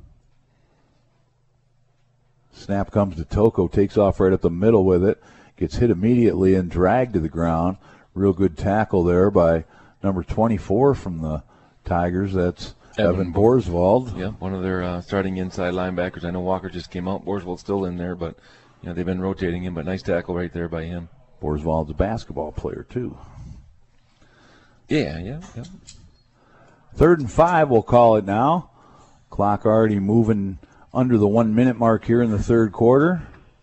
Snap comes to Toko. Takes off right up the middle with it. Gets hit immediately and dragged to the ground. Real good tackle there by number 24 from the Tigers. That's Evan Borswald. Yeah, one of their starting inside linebackers. I know Walker just came out. Borswald's still in there, but they've been rotating him. But nice tackle right there by him. Borswald's a basketball player too. Yeah. Third and 5, we'll call it now. Clock already moving under the 1 minute mark here in the third quarter.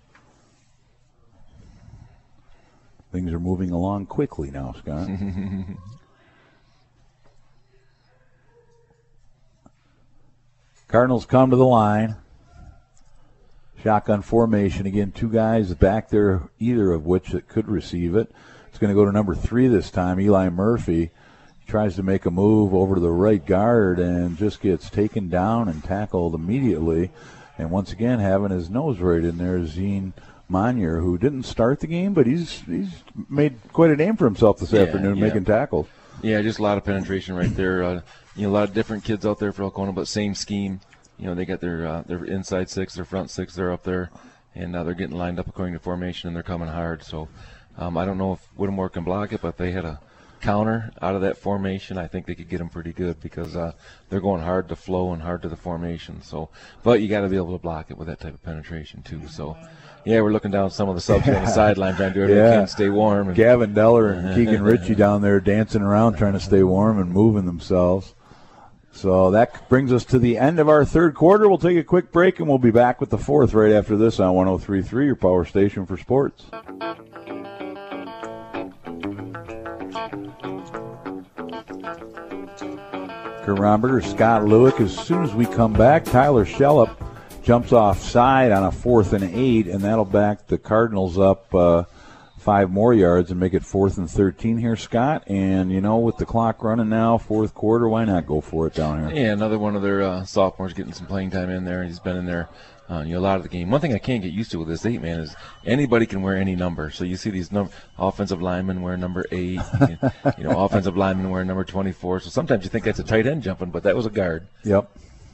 Things are moving along quickly now, Scott. Cardinals come to the line. Shotgun formation. Again, 2 guys back there, either of which that could receive it. It's going to go to number 3 this time, Eli Murphy. He tries to make a move over to the right guard and just gets taken down and tackled immediately. And once again, having his nose right in there is Zine Monier, who didn't start the game, but he's made quite a name for himself this afternoon, making tackles. Yeah, just a lot of penetration right there. A lot of different kids out there for Alcona, but same scheme. They got their inside 6, their front 6, they're up there, and they're getting lined up according to formation, and they're coming hard. So I don't know if Whittemore can block it, but they had a counter out of that formation. I think they could get them pretty good because they're going hard to flow and hard to the formation. So, but you got to be able to block it with that type of penetration too. So, yeah, we're looking down some of the subs on the sideline trying to do everything we can to stay warm. And Gavin Deller and Keegan Ritchie down there dancing around trying to stay warm and moving themselves. So that brings us to the end of our third quarter. We'll take a quick break and we'll be back with the fourth right after this on 103.3, your power station for sports. Kurt Romberger, Scott Lewick. As soon as we come back, Tyler Shellup jumps offside on a 4th and 8, and that'll back the Cardinals up 5 more yards and make it 4th and 13 here, Scott. And, with the clock running now, fourth quarter, why not go for it down here? Yeah, another one of their sophomores getting some playing time in there. He's been in there a lot of the game. One thing I can't get used to with this 8-man is anybody can wear any number. So you see these offensive linemen wear number 8, offensive linemen wear number 24. So sometimes you think that's a tight end jumping, but that was a guard. Yep.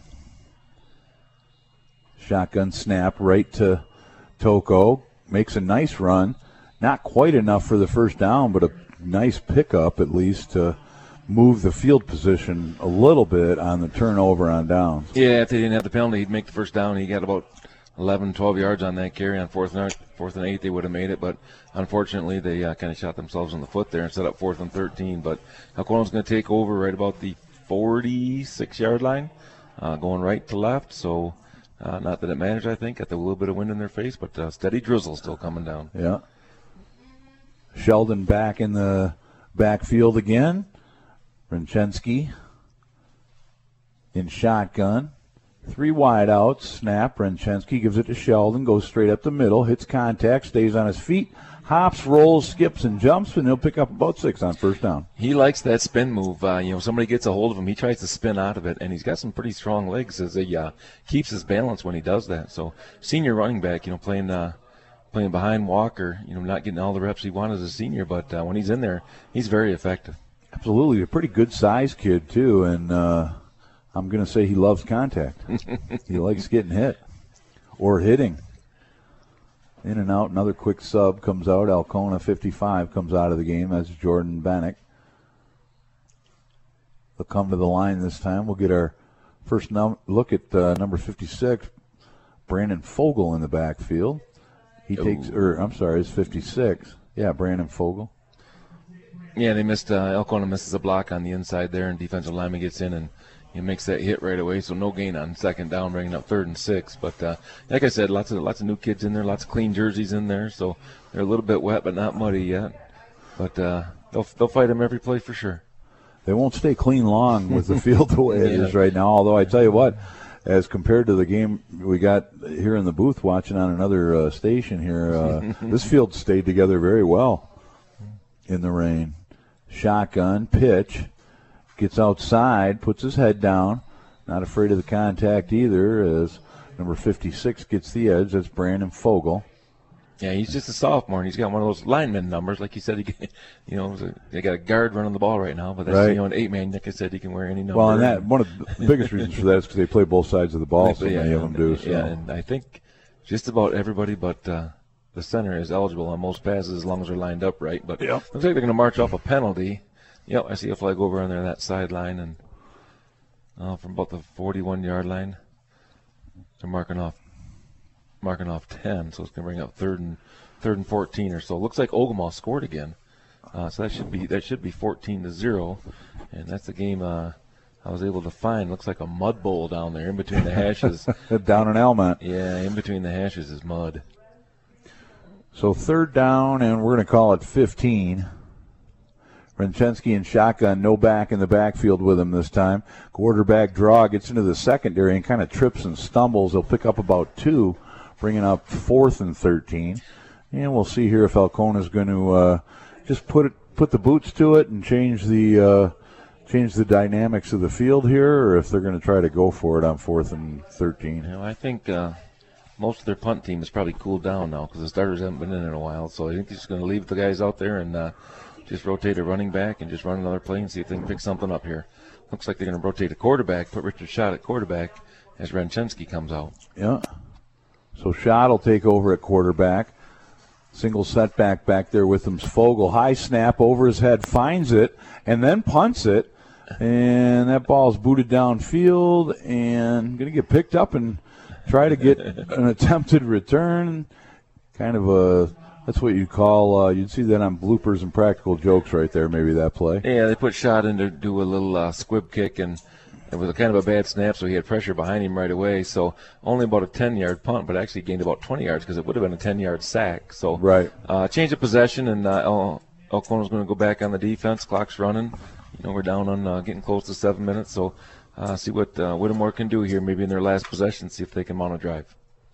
Shotgun snap right to Toko. Makes a nice run. Not quite enough for the first down, but a nice pickup at least to move the field position a little bit on the turnover on downs. Yeah, if they didn't have the penalty, he'd make the first down. He got about 11, 12 yards on that carry. On 4th and 8, they would have made it, but unfortunately they kind of shot themselves in the foot there and set up 4th and 13. But Alcona's going to take over right about the 46-yard line, going right to left. So not that it matters, I think. Got a little bit of wind in their face, but steady drizzle still coming down. Yeah. Sheldon back in the backfield again. Renchensky in shotgun. 3 wide outs. Snap. Renchensky gives it to Sheldon. Goes straight up the middle. Hits contact. Stays on his feet. Hops, rolls, skips, and jumps, and he'll pick up about 6 on first down. He likes that spin move. Somebody gets a hold of him. He tries to spin out of it, and he's got some pretty strong legs as he keeps his balance when he does that. So senior running back, playing behind Walker, not getting all the reps he wanted as a senior, but when he's in there, he's very effective. Absolutely. A pretty good-sized kid, too, and I'm going to say he loves contact. He likes getting hit or hitting. In and out, another quick sub comes out. Alcona, 55, comes out of the game. That's Jordan Bannock. They'll come to the line this time. We'll get our first look at number 56, Brandon Fogel in the backfield. It's 56. Yeah, Brandon Fogel. Yeah, they missed. Alcona misses a block on the inside there, and defensive lineman gets in and he makes that hit right away. So no gain on second down, bringing up 3rd and 6. But like I said, lots of new kids in there, lots of clean jerseys in there. So they're a little bit wet, but not muddy yet. But they'll fight them every play for sure. they won't stay clean long with the field the way it is right now. Although I tell you what, as compared to the game we got here in the booth watching on another station here, this field stayed together very well in the rain. Shotgun, pitch, gets outside, puts his head down, not afraid of the contact either, as number 56 gets the edge. That's Brandon Fogel. Yeah, he's just a sophomore, and he's got one of those lineman numbers. Like you said, they got a guard running the ball right now, but that's right. An 8-man. Like I said, he can wear any number. Well, and that one of the biggest reasons for that is because they play both sides of the ball, so many of them do. So. Yeah, and I think just about everybody but the center is eligible on most passes as long as they're lined up right. But looks like they're going to march off a penalty. Yep, I see a flag over on there, that sideline, and from about the 41-yard line, they're marking off 10, so it's going to bring up third and 14 or so. Looks like Ogemaw scored again, so that should be 14-0, and that's the game I was able to find. Looks like a mud bowl down there in between the hashes. Down in Elmont. Yeah, in between the hashes is mud. So third down, and we're going to call it 15. Renchensky in shotgun, no back in the backfield with him this time. Quarterback draw, gets into the secondary and kind of trips and stumbles. He'll pick up about 2, bringing up 4th and 13. And we'll see here if Alcona's going to just put the boots to it and change the dynamics of the field here, or if they're going to try to go for it on 4th and 13. I think most of their punt team has probably cooled down now because the starters haven't been in a while. So I think he's just going to leave the guys out there and just rotate a running back and just run another play and see if they can pick something up here. Looks like they're going to rotate a quarterback, put Richard Schott at quarterback as Renchensky comes out. Yeah. So Schott will take over at quarterback. Single setback back there with him's Fogel. High snap over his head, finds it, and then punts it. And that ball's booted downfield and going to get picked up and try to get an attempted return. Kind of that's what you'd call, you'd see that on bloopers and practical jokes right there, maybe that play. Yeah, they put Schott in to do a little squib kick, and it was kind of a bad snap, so he had pressure behind him right away. So only about a 10-yard punt, but actually gained about 20 yards because it would have been a 10-yard sack. So right. Change of possession, and Alcona's going to go back on the defense. Clock's running. We're down on getting close to 7 minutes, so see what Whittemore can do here, maybe in their last possession, see if they can mount a drive.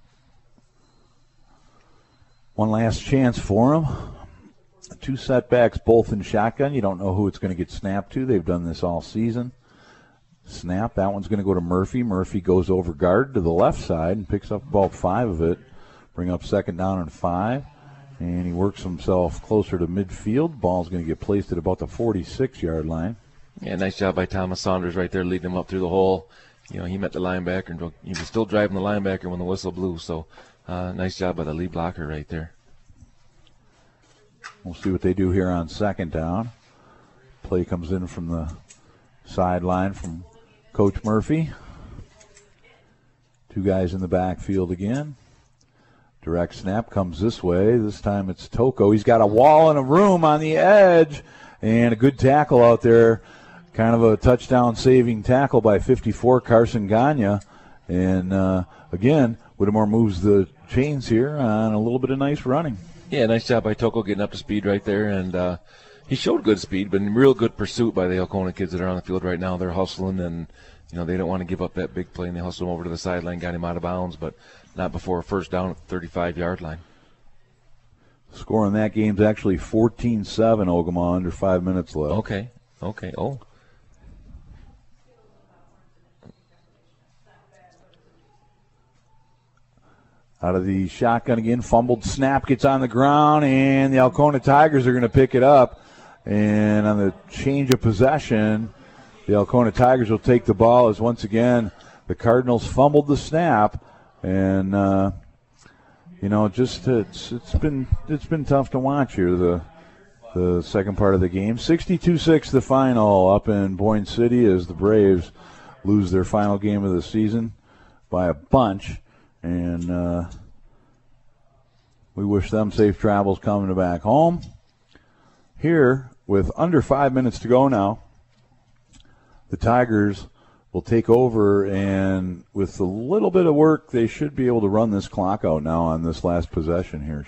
One last chance for them. 2 setbacks, both in shotgun. You don't know who it's going to get snapped to. They've done this all season. Snap. That one's going to go to Murphy. Murphy goes over guard to the left side and picks up about 5 of it. Bring up 2nd down and 5. And he works himself closer to midfield. Ball's going to get placed at about the 46-yard line. Yeah, nice job by Thomas Saunders right there, leading him up through the hole. He met the linebacker, and he was still driving the linebacker when the whistle blew. So nice job by the lead blocker right there. We'll see what they do here on 2nd down. Play comes in from the sideline from Coach Murphy. 2 guys in the backfield again. Direct snap comes this way. This time it's Toko. He's got a wall and a room on the edge, and a good tackle out there. Kind of a touchdown-saving tackle by 54 Carson Gagne. And, again, Whittemore moves the chains here on a little bit of nice running. Yeah, nice job by Toko getting up to speed right there. And he showed good speed, but real good pursuit by the Alcona kids that are on the field right now. They're hustling, and, they don't want to give up that big play, and they hustle him over to the sideline, got him out of bounds, but not before a 1st down at the 35-yard line. Score in that game's actually 14-7, Ogemaw, under 5 minutes left. Okay. Oh. Out of the shotgun again, fumbled snap, gets on the ground, and the Alcona Tigers are going to pick it up. And on the change of possession, the Alcona Tigers will take the ball as once again the Cardinals fumbled the snap. And, it's been tough to watch here, the second part of the game. 62-6 the final up in Boyne City as the Braves lose their final game of the season by a bunch. And we wish them safe travels coming back home. Here, with under 5 minutes to go now, the Tigers will take over, and with a little bit of work, they should be able to run this clock out now on this last possession here.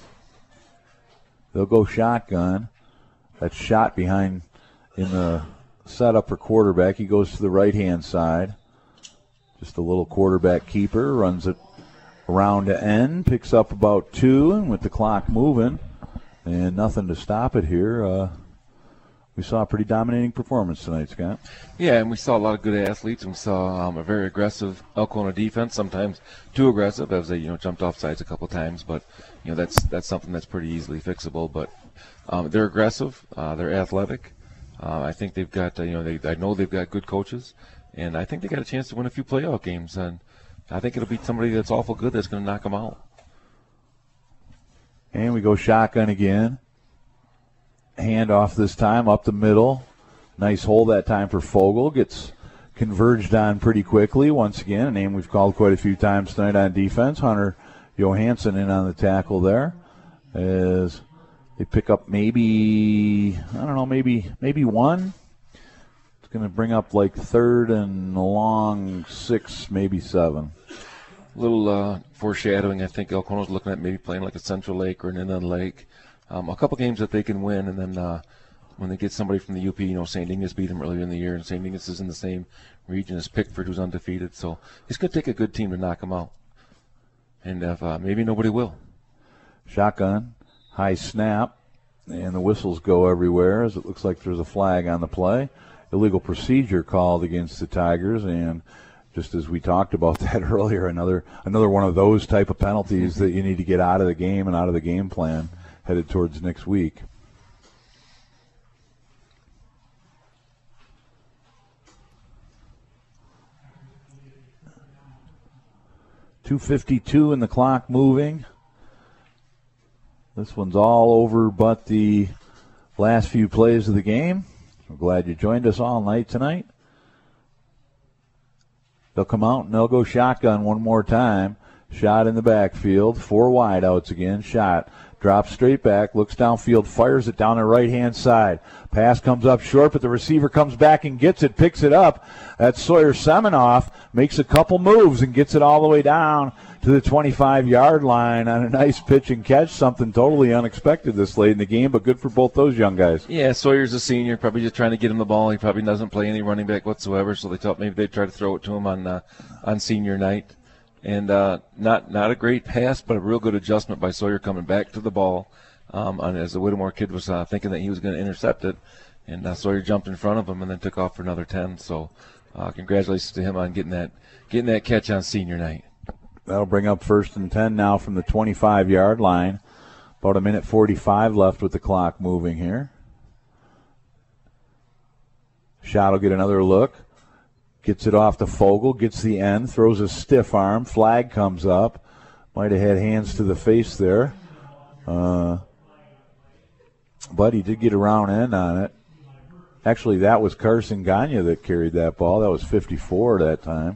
They'll go shotgun. That's shot behind in the set up for quarterback. He goes to the right-hand side. Just a little quarterback keeper. Runs it around to end. Picks up about 2, and with the clock moving and nothing to stop it here, we saw a pretty dominating performance tonight, Scott. Yeah, and we saw a lot of good athletes, and we saw a very aggressive Alcona defense, sometimes too aggressive, as they jumped off sides a couple times. But that's something that's pretty easily fixable. But they're aggressive, they're athletic. I think they've got I know they've got good coaches, and I think they got a chance to win a few playoff games. And I think it'll be somebody that's awful good that's going to knock them out. And we go shotgun again. Handoff this time up the middle. Nice hole that time for Fogel. Gets converged on pretty quickly. Once again, a name we've called quite a few times tonight on defense. Hunter Johansson in on the tackle there. As they pick up maybe one. It's going to bring up like 3rd and long 6, maybe 7. A little foreshadowing. I think Alcona's looking at maybe playing like a Central Lake or an Inland Lake. A couple games that they can win, and then when they get somebody from the UP, St. Ignace beat them earlier in the year, and St. Ignace is in the same region as Pickford, who's undefeated. So it's going to take a good team to knock them out. And if maybe nobody will. Shotgun, high snap, and the whistles go everywhere as it looks like there's a flag on the play. Illegal procedure called against the Tigers, and just as we talked about that earlier, another one of those type of penalties that you need to get out of the game and out of the game plan headed towards next week. .252 in the clock moving. This one's all over but the last few plays of the game. I'm glad you joined us all night tonight. They'll come out and they'll go shotgun one more time. Shot in the backfield. 4 wideouts again. Shot. Drops straight back. Looks downfield. Fires it down the right-hand side. Pass comes up short, but the receiver comes back and gets it. Picks it up. That's Sawyer Semenoff. Makes a couple moves and gets it all the way down to the 25-yard line on a nice pitch and catch. Something totally unexpected this late in the game, but good for both those young guys. Yeah, Sawyer's a senior. Probably just trying to get him the ball. He probably doesn't play any running back whatsoever, so they thought maybe they'd try to throw it to him on senior night. And not a great pass, but a real good adjustment by Sawyer coming back to the ball. As the Whittemore kid was thinking that he was going to intercept it, and Sawyer jumped in front of him and then took off for another 10. So congratulations to him on getting that catch on senior night. That'll bring up 1st and 10 now from the 25-yard line. About 1:45 left with the clock moving here. Shot will get another look. Gets it off to Fogel, gets the end, throws a stiff arm. Flag comes up. Might have had hands to the face there. But he did get around end on it. Actually, that was Carson Gagne that carried that ball. That was 54 that time.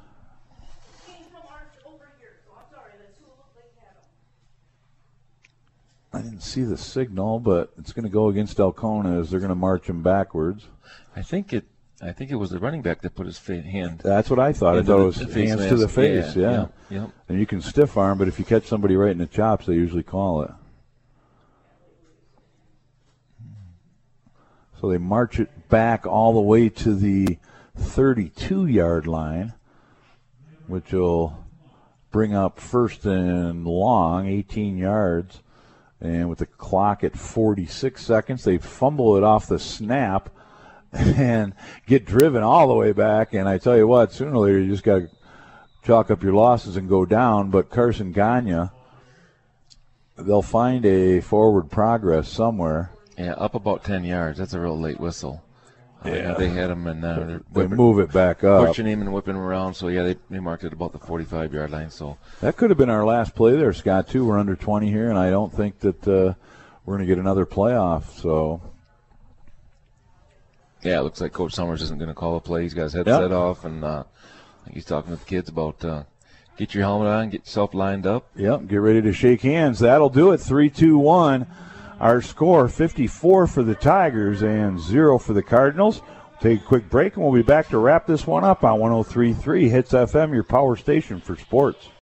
I didn't see the signal, but it's going to go against Alcona as they're going to march him backwards. I think it was the running back that put his hand. That's what I thought. I thought it was hands to the face, yeah. And you can stiff arm, but if you catch somebody right in the chops, they usually call it. So they march it back all the way to the 32-yard line, which will bring up 1st and long, 18 yards. And with the clock at 46 seconds, they fumble it off the snap and get driven all the way back. And I tell you what, sooner or later you just got to chalk up your losses and go down. But Carson Gagne, they'll find a forward progress somewhere. Yeah, up about 10 yards. That's a real late whistle. Yeah, they had him, and they move it back up. Pushing him and whipping him around. So, yeah, they marked it about the 45-yard line. So that could have been our last play there, Scott, too. We're under 20 here, and I don't think that we're going to get another playoff. So, yeah, it looks like Coach Summers isn't going to call a play. He's got his headset off, and he's talking to the kids about get your helmet on, get yourself lined up. Yep, get ready to shake hands. That'll do it. 3-2-1. Our score, 54 for the Tigers and 0 for the Cardinals. We'll take a quick break, and we'll be back to wrap this one up on 103.3 Hits FM, your power station for sports.